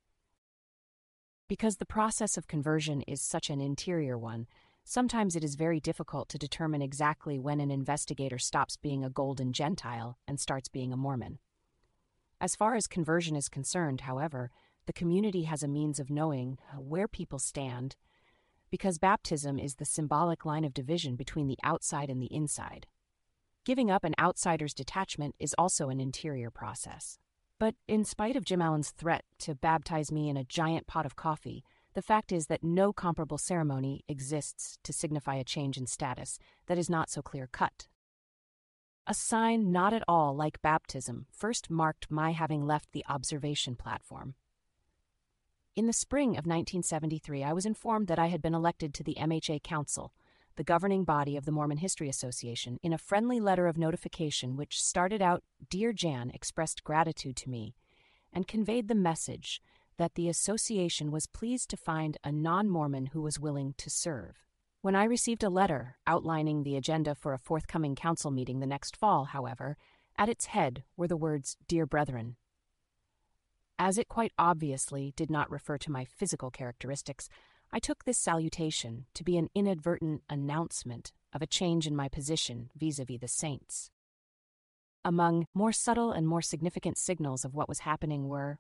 Because the process of conversion is such an interior one, sometimes it is very difficult to determine exactly when an investigator stops being a golden Gentile and starts being a Mormon. As far as conversion is concerned, however, the community has a means of knowing where people stand, because baptism is the symbolic line of division between the outside and the inside. Giving up an outsider's detachment is also an interior process. But in spite of Jim Allen's threat to baptize me in a giant pot of coffee, the fact is that no comparable ceremony exists to signify a change in status that is not so clear-cut. A sign not at all like baptism first marked my having left the observation platform. In the spring of 1973, I was informed that I had been elected to the MHA Council, the governing body of the Mormon History Association, in a friendly letter of notification which started out, "Dear Jan, expressed gratitude to me," and conveyed the message that the association was pleased to find a non-Mormon who was willing to serve. When I received a letter outlining the agenda for a forthcoming council meeting the next fall, however, at its head were the words, "Dear Brethren." As it quite obviously did not refer to my physical characteristics, I took this salutation to be an inadvertent announcement of a change in my position vis-à-vis the saints. Among more subtle and more significant signals of what was happening were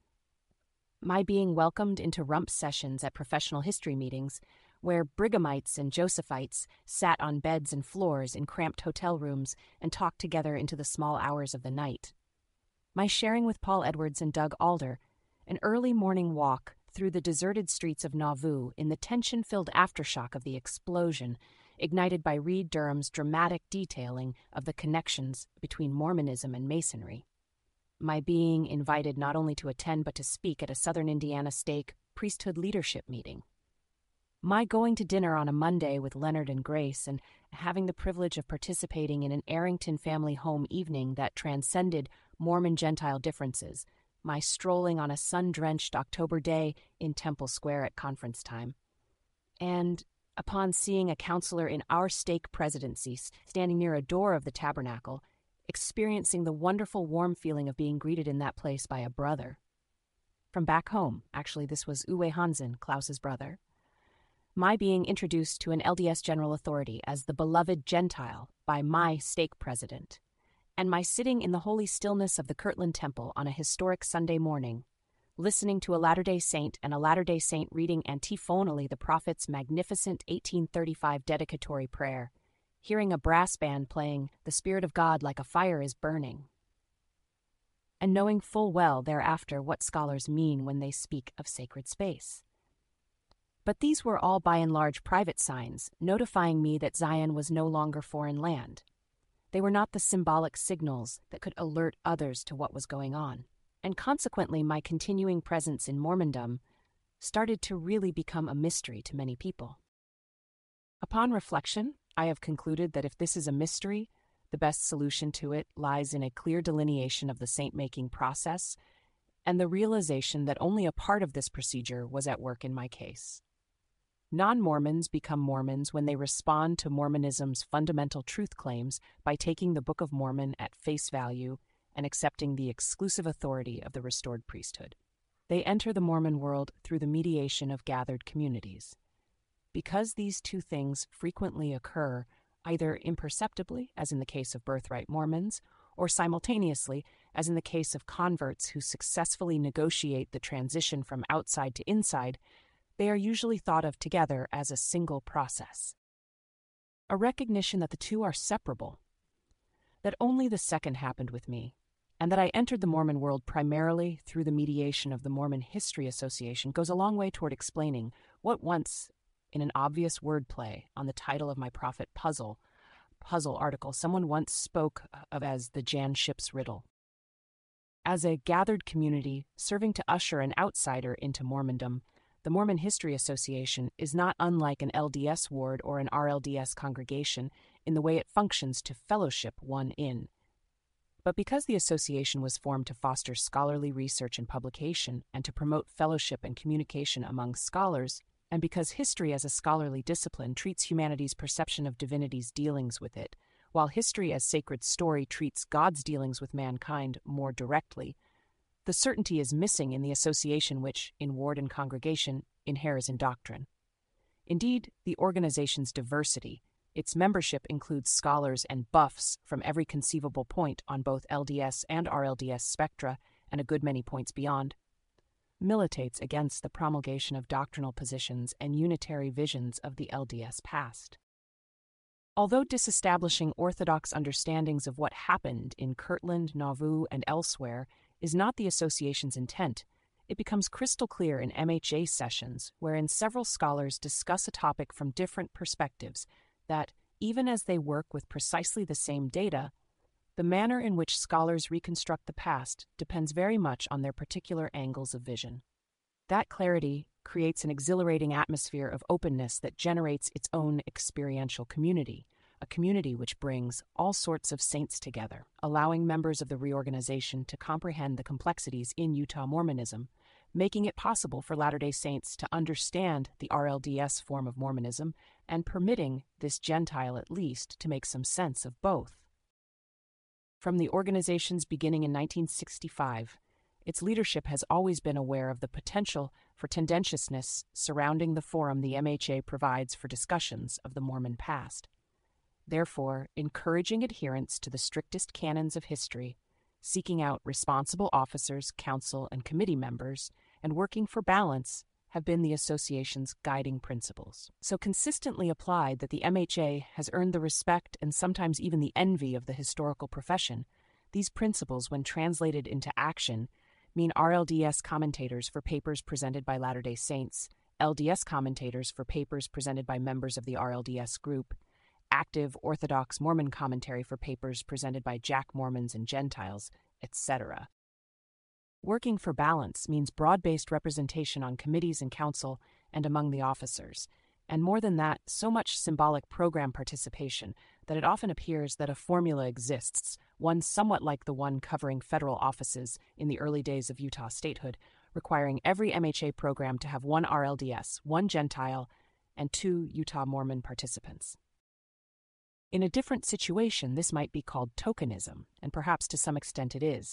my being welcomed into rump sessions at professional history meetings, where Brighamites and Josephites sat on beds and floors in cramped hotel rooms and talked together into the small hours of the night. My sharing with Paul Edwards and Doug Alder an early morning walk through the deserted streets of Nauvoo in the tension-filled aftershock of the explosion, ignited by Reed Durham's dramatic detailing of the connections between Mormonism and Masonry. My being invited not only to attend but to speak at a Southern Indiana Stake priesthood leadership meeting. My going to dinner on a Monday with Leonard and Grace and having the privilege of participating in an Arrington family home evening that transcended Mormon-Gentile differences, my strolling on a sun-drenched October day in Temple Square at conference time. And upon seeing a counselor in our stake presidency standing near a door of the tabernacle, experiencing the wonderful warm feeling of being greeted in that place by a brother. From back home, actually this was Uwe Hansen, Klaus's brother. My being introduced to an LDS general authority as the beloved Gentile by my stake president, and my sitting in the holy stillness of the Kirtland Temple on a historic Sunday morning, listening to a Latter-day Saint and a Latter-day Saint reading antiphonally the prophet's magnificent 1835 dedicatory prayer, hearing a brass band playing "The Spirit of God like a fire is burning," and knowing full well thereafter what scholars mean when they speak of sacred space. But these were all by and large private signs, notifying me that Zion was no longer foreign land. They were not the symbolic signals that could alert others to what was going on, and consequently my continuing presence in Mormondom started to really become a mystery to many people. Upon reflection, I have concluded that if this is a mystery, the best solution to it lies in a clear delineation of the saint-making process and the realization that only a part of this procedure was at work in my case. Non-Mormons become Mormons when they respond to Mormonism's fundamental truth claims by taking the Book of Mormon at face value and accepting the exclusive authority of the restored priesthood. They enter the Mormon world through the mediation of gathered communities. Because these two things frequently occur, either imperceptibly, as in the case of birthright Mormons, or simultaneously, as in the case of converts who successfully negotiate the transition from outside to inside, they are usually thought of together as a single process. A recognition that the two are separable, that only the second happened with me, and that I entered the Mormon world primarily through the mediation of the Mormon History Association goes a long way toward explaining what once, in an obvious wordplay on the title of my Prophet Puzzle article, someone once spoke of as the Jan Ships riddle. As a gathered community serving to usher an outsider into Mormondom, the Mormon History Association is not unlike an LDS ward or an RLDS congregation in the way it functions to fellowship one in. But because the association was formed to foster scholarly research and publication and to promote fellowship and communication among scholars, and because history as a scholarly discipline treats humanity's perception of divinity's dealings with it, while history as sacred story treats God's dealings with mankind more directly, the certainty is missing in the association which, in ward and congregation, inheres in doctrine. Indeed, the organization's diversity, its membership includes scholars and buffs from every conceivable point on both LDS and RLDS spectra and a good many points beyond, militates against the promulgation of doctrinal positions and unitary visions of the LDS past. Although disestablishing orthodox understandings of what happened in Kirtland, Nauvoo, and elsewhere is not the association's intent, it becomes crystal clear in MHA sessions wherein several scholars discuss a topic from different perspectives that, even as they work with precisely the same data, the manner in which scholars reconstruct the past depends very much on their particular angles of vision. That clarity creates an exhilarating atmosphere of openness that generates its own experiential community, a community which brings all sorts of saints together, allowing members of the reorganization to comprehend the complexities in Utah Mormonism, making it possible for Latter-day Saints to understand the RLDS form of Mormonism and permitting this Gentile at least to make some sense of both. From the organization's beginning in 1965, its leadership has always been aware of the potential for tendentiousness surrounding the forum the MHA provides for discussions of the Mormon past. Therefore, encouraging adherence to the strictest canons of history, seeking out responsible officers, council, and committee members, and working for balance have been the association's guiding principles. So consistently applied that the MHA has earned the respect and sometimes even the envy of the historical profession, these principles, when translated into action, mean RLDS commentators for papers presented by Latter-day Saints, LDS commentators for papers presented by members of the RLDS group, active Orthodox Mormon commentary for papers presented by Jack Mormons and Gentiles, etc. Working for balance means broad-based representation on committees and council and among the officers, and more than that, so much symbolic program participation that it often appears that a formula exists, one somewhat like the one covering federal offices in the early days of Utah statehood, requiring every MHA program to have one RLDS, one Gentile, and 2 Utah Mormon participants. In a different situation, this might be called tokenism, and perhaps to some extent it is.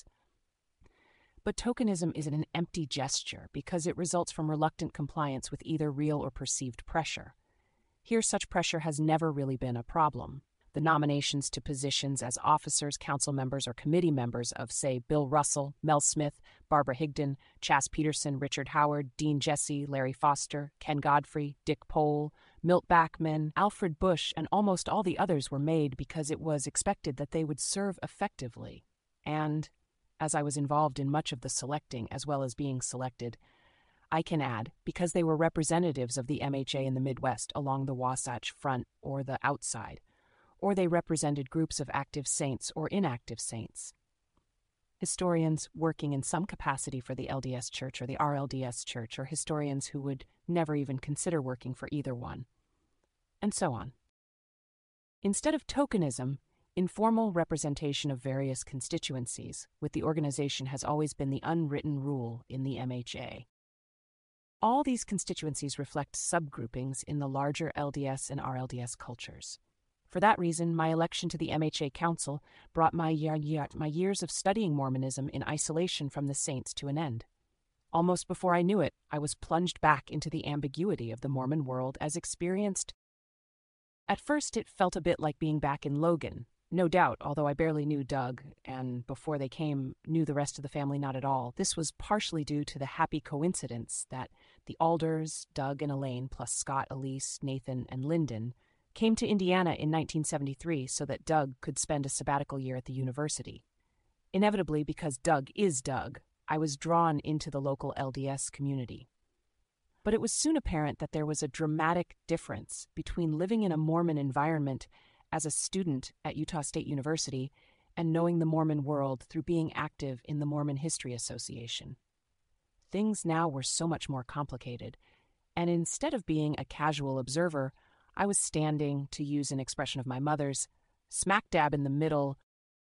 But tokenism is an empty gesture because it results from reluctant compliance with either real or perceived pressure. Here, such pressure has never really been a problem. The nominations to positions as officers, council members, or committee members of, say, Bill Russell, Mel Smith, Barbara Higdon, Chas Peterson, Richard Howard, Dean Jesse, Larry Foster, Ken Godfrey, Dick Pole, Milt Bachman, Alfred Bush, and almost all the others were made because it was expected that they would serve effectively. And, as I was involved in much of the selecting as well as being selected, I can add, because they were representatives of the MHA in the Midwest along the Wasatch Front or the outside, or they represented groups of active saints or inactive saints. Historians working in some capacity for the LDS Church or the RLDS Church, or historians who would never even consider working for either one, and so on. Instead of tokenism, informal representation of various constituencies with the organization has always been the unwritten rule in the MHA. All these constituencies reflect subgroupings in the larger LDS and RLDS cultures. For that reason, my election to the MHA Council brought my years of studying Mormonism in isolation from the saints to an end. Almost before I knew it, I was plunged back into the ambiguity of the Mormon world as experienced. At first, it felt a bit like being back in Logan. No doubt, although I barely knew Doug, and before they came, knew the rest of the family not at all. This was partially due to the happy coincidence that the Alders, Doug and Elaine, plus Scott, Elise, Nathan, and Lyndon, came to Indiana in 1973 so that Doug could spend a sabbatical year at the university. Inevitably, because Doug is Doug, I was drawn into the local LDS community. But it was soon apparent that there was a dramatic difference between living in a Mormon environment as a student at Utah State University and knowing the Mormon world through being active in the Mormon History Association. Things now were so much more complicated, and instead of being a casual observer, I was standing, to use an expression of my mother's, smack dab in the middle.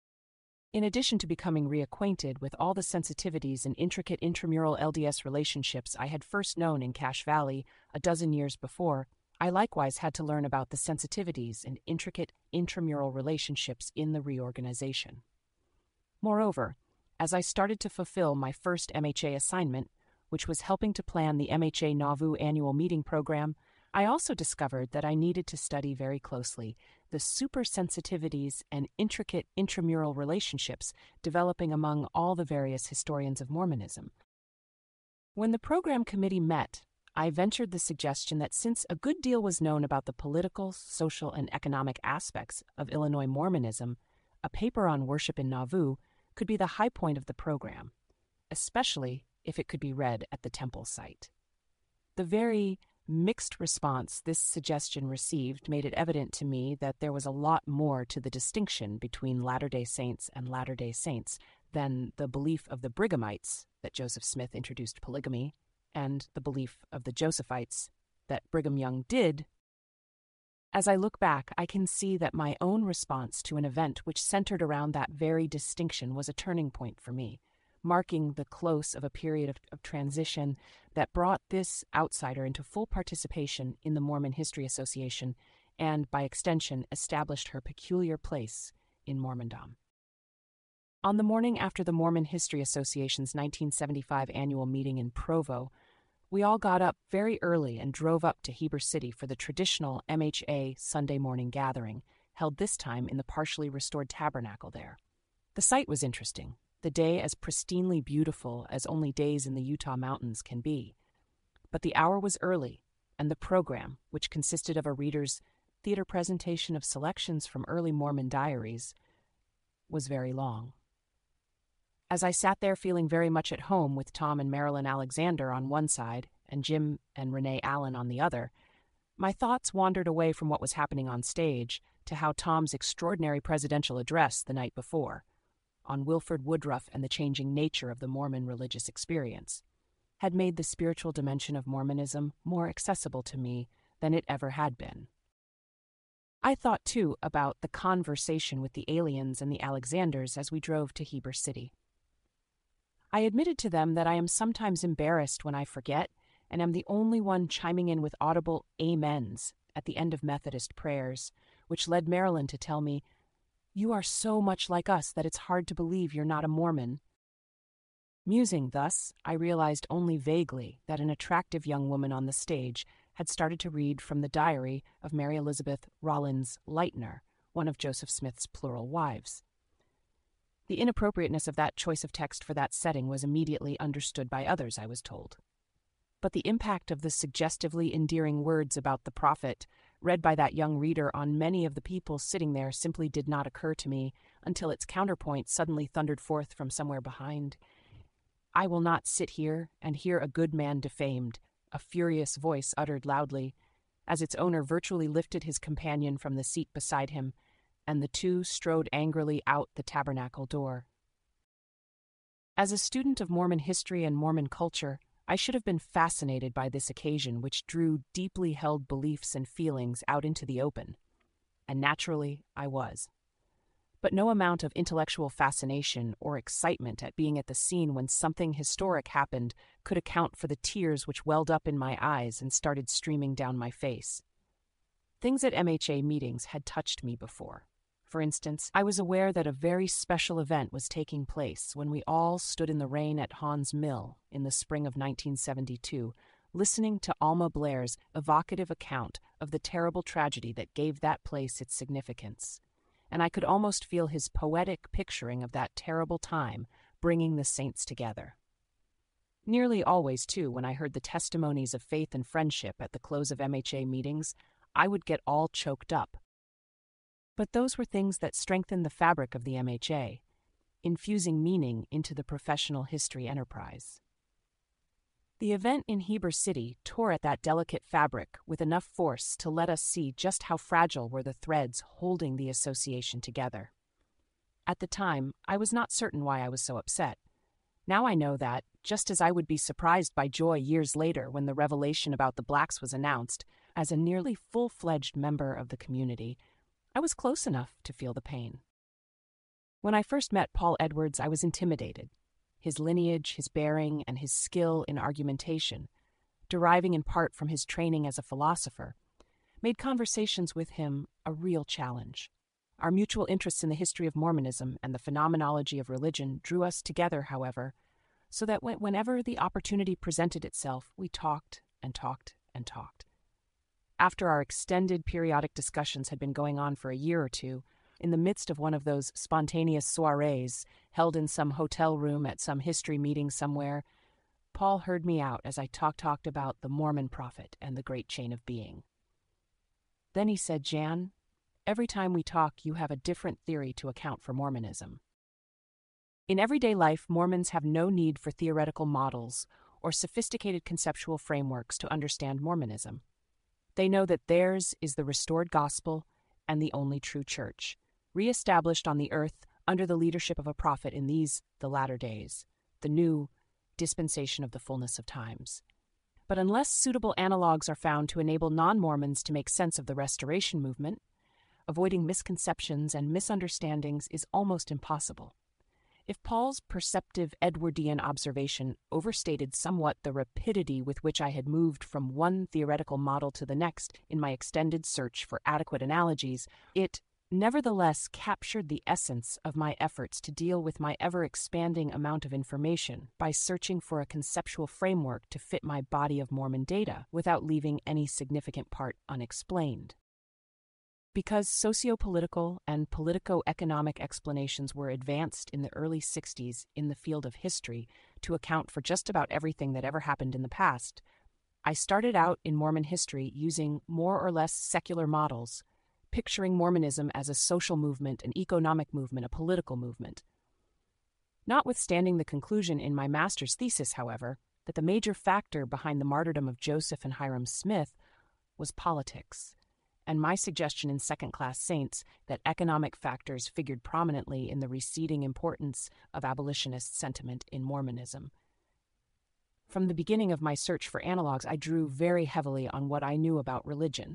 In addition to becoming reacquainted with all the sensitivities and intricate intramural LDS relationships I had first known in Cache Valley a dozen years before, I likewise had to learn about the sensitivities and intricate intramural relationships in the reorganization. Moreover, as I started to fulfill my first MHA assignment, which was helping to plan the MHA Nauvoo annual meeting program, I also discovered that I needed to study very closely the supersensitivities and intricate intramural relationships developing among all the various historians of Mormonism. When the program committee met, I ventured the suggestion that since a good deal was known about the political, social, and economic aspects of Illinois Mormonism, a paper on worship in Nauvoo could be the high point of the program, especially if it could be read at the temple site. The very mixed response this suggestion received made it evident to me that there was a lot more to the distinction between Latter-day Saints and Latter-day Saints than the belief of the Brighamites that Joseph Smith introduced polygamy, and the belief of the Josephites that Brigham Young did. As I look back, I can see that my own response to an event which centered around that very distinction was a turning point for me, marking the close of a period of transition that brought this outsider into full participation in the Mormon History Association and, by extension, established her peculiar place in Mormondom. On the morning after the Mormon History Association's 1975 annual meeting in Provo, we all got up very early and drove up to Heber City for the traditional MHA Sunday morning gathering, held this time in the partially restored tabernacle there. The site was interesting, the day as pristinely beautiful as only days in the Utah mountains can be. But the hour was early, and the program, which consisted of a reader's theater presentation of selections from early Mormon diaries, was very long. As I sat there feeling very much at home with Tom and Marilyn Alexander on one side and Jim and Renee Allen on the other, my thoughts wandered away from what was happening on stage to how Tom's extraordinary presidential address the night before, on Wilford Woodruff and the changing nature of the Mormon religious experience, had made the spiritual dimension of Mormonism more accessible to me than it ever had been. I thought, too, about the conversation with the aliens and the Alexanders as we drove to Heber City. I admitted to them that I am sometimes embarrassed when I forget and am the only one chiming in with audible amens at the end of Methodist prayers, which led Marilyn to tell me, "You are so much like us that it's hard to believe you're not a Mormon." Musing thus, I realized only vaguely that an attractive young woman on the stage had started to read from the diary of Mary Elizabeth Rollins Lightner, one of Joseph Smith's plural wives. The inappropriateness of that choice of text for that setting was immediately understood by others, I was told. But the impact of the suggestively endearing words about the prophet, read by that young reader on many of the people sitting there, simply did not occur to me until its counterpoint suddenly thundered forth from somewhere behind. "I will not sit here and hear a good man defamed," a furious voice uttered loudly, as its owner virtually lifted his companion from the seat beside him, and the two strode angrily out the tabernacle door. As a student of Mormon history and Mormon culture, I should have been fascinated by this occasion which drew deeply held beliefs and feelings out into the open. And naturally, I was. But no amount of intellectual fascination or excitement at being at the scene when something historic happened could account for the tears which welled up in my eyes and started streaming down my face. Things at MHA meetings had touched me before. For instance, I was aware that a very special event was taking place when we all stood in the rain at Haun's Mill in the spring of 1972, listening to Alma Blair's evocative account of the terrible tragedy that gave that place its significance. And I could almost feel his poetic picturing of that terrible time bringing the saints together. Nearly always, too, when I heard the testimonies of faith and friendship at the close of MHA meetings, I would get all choked up. But those were things that strengthened the fabric of the MHA, infusing meaning into the professional history enterprise. The event in Heber City tore at that delicate fabric with enough force to let us see just how fragile were the threads holding the association together. At the time, I was not certain why I was so upset. Now I know that, just as I would be surprised by joy years later when the revelation about the blacks was announced, as a nearly full-fledged member of the community, I was close enough to feel the pain. When I first met Paul Edwards, I was intimidated. His lineage, his bearing, and his skill in argumentation, deriving in part from his training as a philosopher, made conversations with him a real challenge. Our mutual interests in the history of Mormonism and the phenomenology of religion drew us together, however, so that whenever the opportunity presented itself, we talked and talked and talked. After our extended periodic discussions had been going on for a year or two, in the midst of one of those spontaneous soirees held in some hotel room at some history meeting somewhere, Paul heard me out as I talked about the Mormon prophet and the great chain of being. Then he said, "Jan, every time we talk, you have a different theory to account for Mormonism. In everyday life, Mormons have no need for theoretical models or sophisticated conceptual frameworks to understand Mormonism. They know that theirs is the restored gospel and the only true church, reestablished on the earth under the leadership of a prophet in these, the latter days, the new dispensation of the fullness of times. But unless suitable analogs are found to enable non-Mormons to make sense of the Restoration movement, avoiding misconceptions and misunderstandings is almost impossible. If Paul's perceptive Edwardian observation overstated somewhat the rapidity with which I had moved from one theoretical model to the next in my extended search for adequate analogies, it nevertheless captured the essence of my efforts to deal with my ever-expanding amount of information by searching for a conceptual framework to fit my body of Mormon data without leaving any significant part unexplained. Because socio-political and politico-economic explanations were advanced in the early 60s in the field of history to account for just about everything that ever happened in the past, I started out in Mormon history using more or less secular models, picturing Mormonism as a social movement, an economic movement, a political movement. Notwithstanding the conclusion in my master's thesis, however, that the major factor behind the martyrdom of Joseph and Hyrum Smith was politics, and my suggestion in Second-Class Saints that economic factors figured prominently in the receding importance of abolitionist sentiment in Mormonism. From the beginning of my search for analogs, I drew very heavily on what I knew about religion.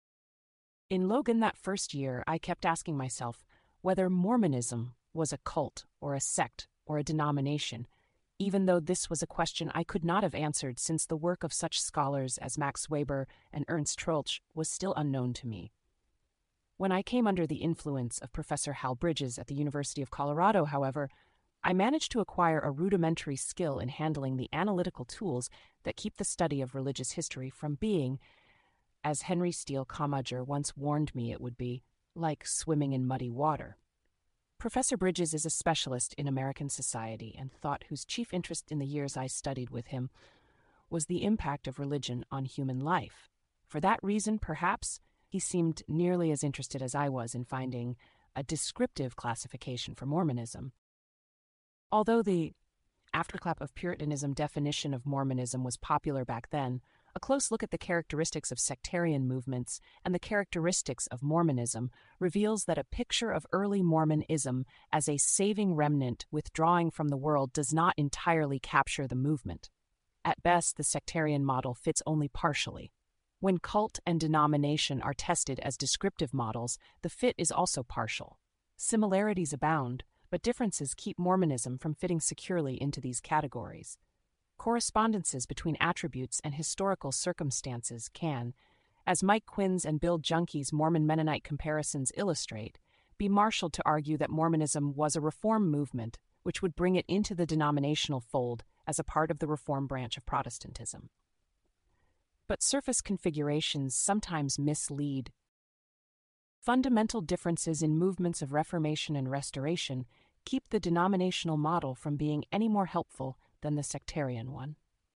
In Logan that first year, I kept asking myself whether Mormonism was a cult or a sect or a denomination, even though this was a question I could not have answered since the work of such scholars as Max Weber and Ernst Troeltsch was still unknown to me. When I came under the influence of Professor Hal Bridges at the University of Colorado, however, I managed to acquire a rudimentary skill in handling the analytical tools that keep the study of religious history from being, as Henry Steele Commager once warned me it would be, like swimming in muddy water. Professor Bridges is a specialist in American society and thought whose chief interest in the years I studied with him was the impact of religion on human life. For that reason, perhaps, he seemed nearly as interested as I was in finding a descriptive classification for Mormonism. Although the afterclap of Puritanism definition of Mormonism was popular back then, a close look at the characteristics of sectarian movements and the characteristics of Mormonism reveals that a picture of early Mormonism as a saving remnant withdrawing from the world does not entirely capture the movement. At best, the sectarian model fits only partially. When cult and denomination are tested as descriptive models, the fit is also partial. Similarities abound, but differences keep Mormonism from fitting securely into these categories. Correspondences between attributes and historical circumstances can, As Mike Quinn's and Bill Junkie's Mormon-Mennonite comparisons illustrate, be marshaled to argue that Mormonism was a reform movement which would bring it into the denominational fold as a part of the Reform branch of Protestantism. But surface configurations sometimes mislead. Fundamental differences in movements of Reformation and Restoration keep the denominational model from being any more helpful than the sectarian one.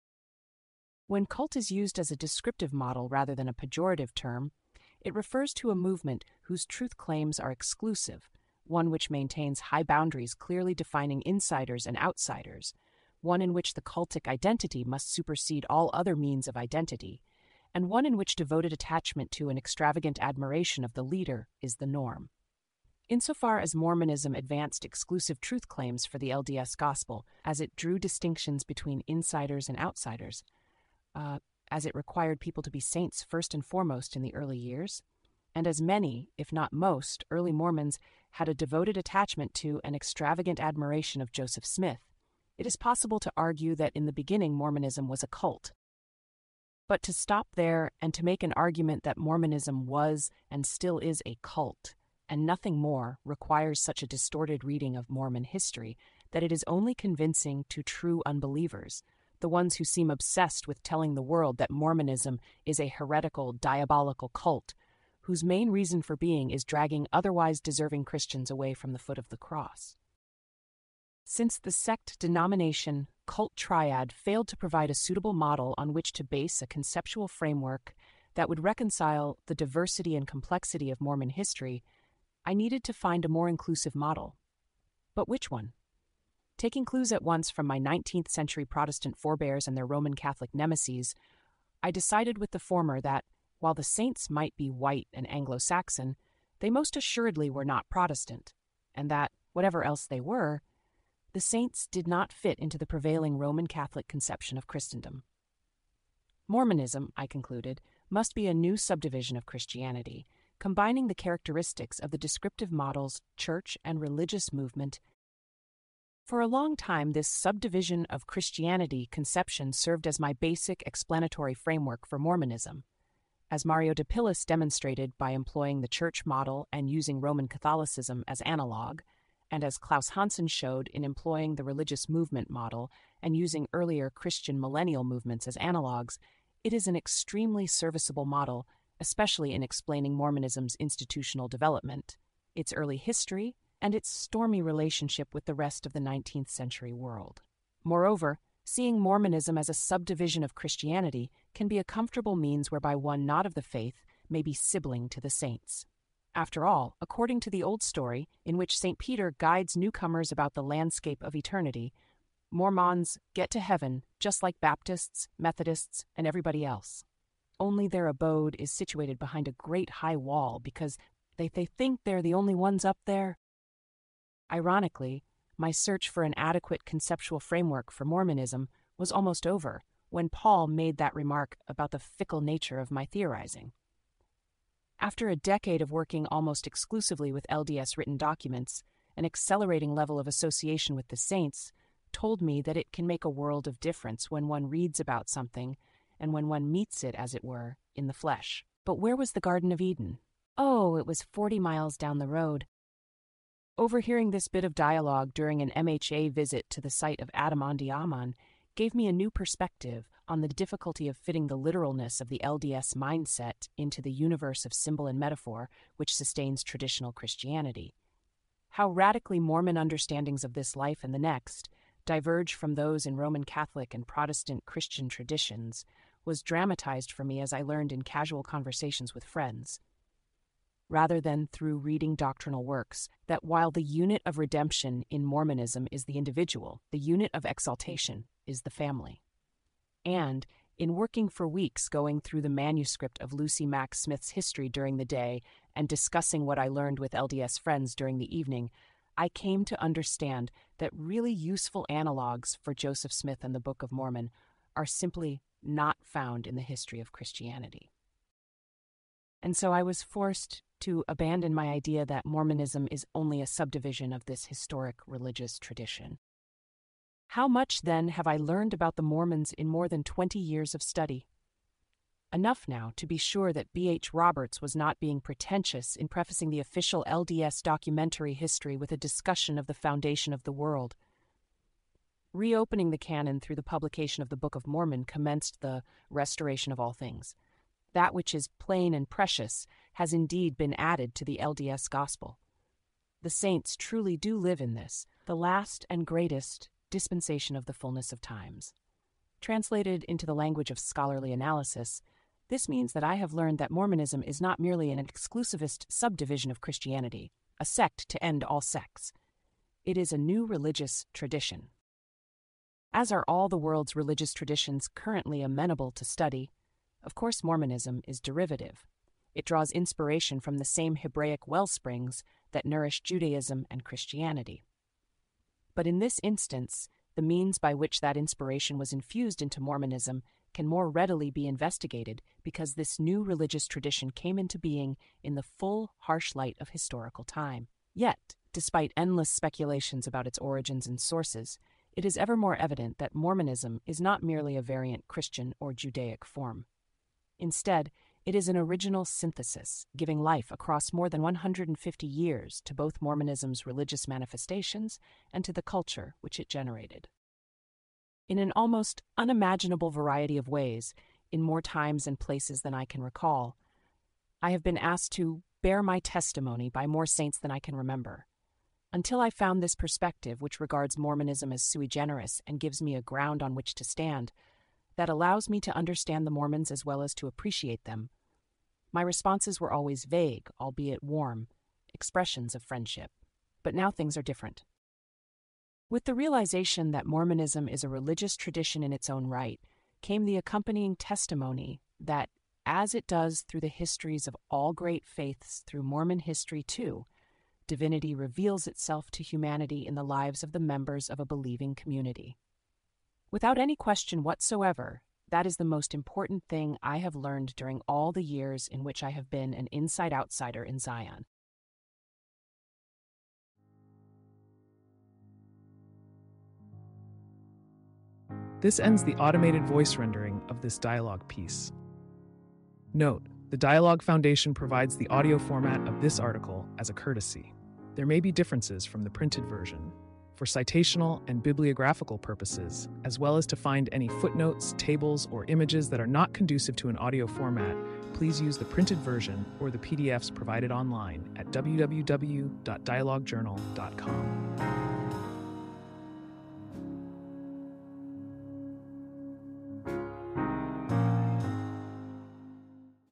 When cult is used as a descriptive model rather than a pejorative term, it refers to a movement whose truth claims are exclusive, one which maintains high boundaries clearly defining insiders and outsiders, one in which the cultic identity must supersede all other means of identity, and one in which devoted attachment to and extravagant admiration of the leader is the norm. Insofar as Mormonism advanced exclusive truth claims for the LDS gospel, as it drew distinctions between insiders and outsiders, as it required people to be saints first and foremost in the early years, and as many, if not most, early Mormons had a devoted attachment to and extravagant admiration of Joseph Smith, it is possible to argue that in the beginning Mormonism was a cult. But to stop there and to make an argument that Mormonism was and still is a cult, and nothing more, requires such a distorted reading of Mormon history that it is only convincing to true unbelievers, the ones who seem obsessed with telling the world that Mormonism is a heretical, diabolical cult, whose main reason for being is dragging otherwise deserving Christians away from the foot of the cross. Since the sect, denomination, cult triad failed to provide a suitable model on which to base a conceptual framework that would reconcile the diversity and complexity of Mormon history, I needed to find a more inclusive model. But which one? Taking clues at once from my 19th century Protestant forebears and their Roman Catholic nemeses, I decided with the former that, while the saints might be white and Anglo-Saxon, they most assuredly were not Protestant, and that, whatever else they were, the saints did not fit into the prevailing Roman Catholic conception of Christendom. Mormonism, I concluded, must be a new subdivision of Christianity, combining the characteristics of the descriptive model's church and religious movement. For a long time, this subdivision of Christianity conception served as my basic explanatory framework for Mormonism. As Mario de Pillis demonstrated by employing the church model and using Roman Catholicism as analog, and as Klaus Hansen showed in employing the religious movement model and using earlier Christian millennial movements as analogs, it is an extremely serviceable model, especially in explaining Mormonism's institutional development, its early history, and its stormy relationship with the rest of the 19th century world. Moreover, seeing Mormonism as a subdivision of Christianity can be a comfortable means whereby one not of the faith may be sibling to the saints. After all, according to the old story, in which St. Peter guides newcomers about the landscape of eternity, Mormons get to heaven just like Baptists, Methodists, and everybody else. Only their abode is situated behind a great high wall because they think they're the only ones up there. Ironically, my search for an adequate conceptual framework for Mormonism was almost over when Paul made that remark about the fickle nature of my theorizing. After a decade of working almost exclusively with LDS written documents, an accelerating level of association with the saints told me that it can make a world of difference when one reads about something and when one meets it, as it were, in the flesh. But where was the Garden of Eden? Oh, it was 40 miles down the road. Overhearing this bit of dialogue during an MHA visit to the site of Adam-ondi-Ahman gave me a new perspective on the difficulty of fitting the literalness of the LDS mindset into the universe of symbol and metaphor which sustains traditional Christianity. How radically Mormon understandings of this life and the next diverge from those in Roman Catholic and Protestant Christian traditions was dramatized for me as I learned in casual conversations with friends, rather than through reading doctrinal works, that while the unit of redemption in Mormonism is the individual, the unit of exaltation is the family. And, in working for weeks going through the manuscript of Lucy Mack Smith's history during the day and discussing what I learned with LDS friends during the evening, I came to understand that really useful analogs for Joseph Smith and the Book of Mormon are simply not found in the history of Christianity. And so I was forced to abandon my idea that Mormonism is only a subdivision of this historic religious tradition. How much, then, have I learned about the Mormons in more than 20 years of study? enough now to be sure that B.H. Roberts was not being pretentious in prefacing the official LDS documentary history with a discussion of the foundation of the world. Reopening the canon through the publication of the Book of Mormon commenced the restoration of all things. That which is plain and precious has indeed been added to the LDS gospel. The saints truly do live in this, the last and greatest dispensation of the fullness of times. Translated into the language of scholarly analysis, this means that I have learned that Mormonism is not merely an exclusivist subdivision of Christianity, a sect to end all sects. It is a new religious tradition. As are all the world's religious traditions currently amenable to study, of course Mormonism is derivative. It draws inspiration from the same Hebraic wellsprings that nourish Judaism and Christianity. But in this instance, the means by which that inspiration was infused into Mormonism can more readily be investigated because this new religious tradition came into being in the full, harsh light of historical time. Yet, despite endless speculations about its origins and sources, it is ever more evident that Mormonism is not merely a variant Christian or Judaic form. Instead, it is an original synthesis, giving life across more than 150 years to both Mormonism's religious manifestations and to the culture which it generated. In an almost unimaginable variety of ways, in more times and places than I can recall, I have been asked to bear my testimony by more saints than I can remember. Until I found this perspective which regards Mormonism as sui generis and gives me a ground on which to stand, that allows me to understand the Mormons as well as to appreciate them, my responses were always vague, albeit warm, expressions of friendship. But now things are different. With the realization that Mormonism is a religious tradition in its own right, came the accompanying testimony that, as it does through the histories of all great faiths through Mormon history too, divinity reveals itself to humanity in the lives of the members of a believing community. Without any question whatsoever, that is the most important thing I have learned during all the years in which I have been an inside outsider in Zion. This ends the automated voice rendering of this dialogue piece. Note, the Dialogue Foundation provides the audio format of this article as a courtesy. There may be differences from the printed version. For citational and bibliographical purposes, as well as to find any footnotes, tables, or images that are not conducive to an audio format, please use the printed version or the PDFs provided online at www.dialoguejournal.com.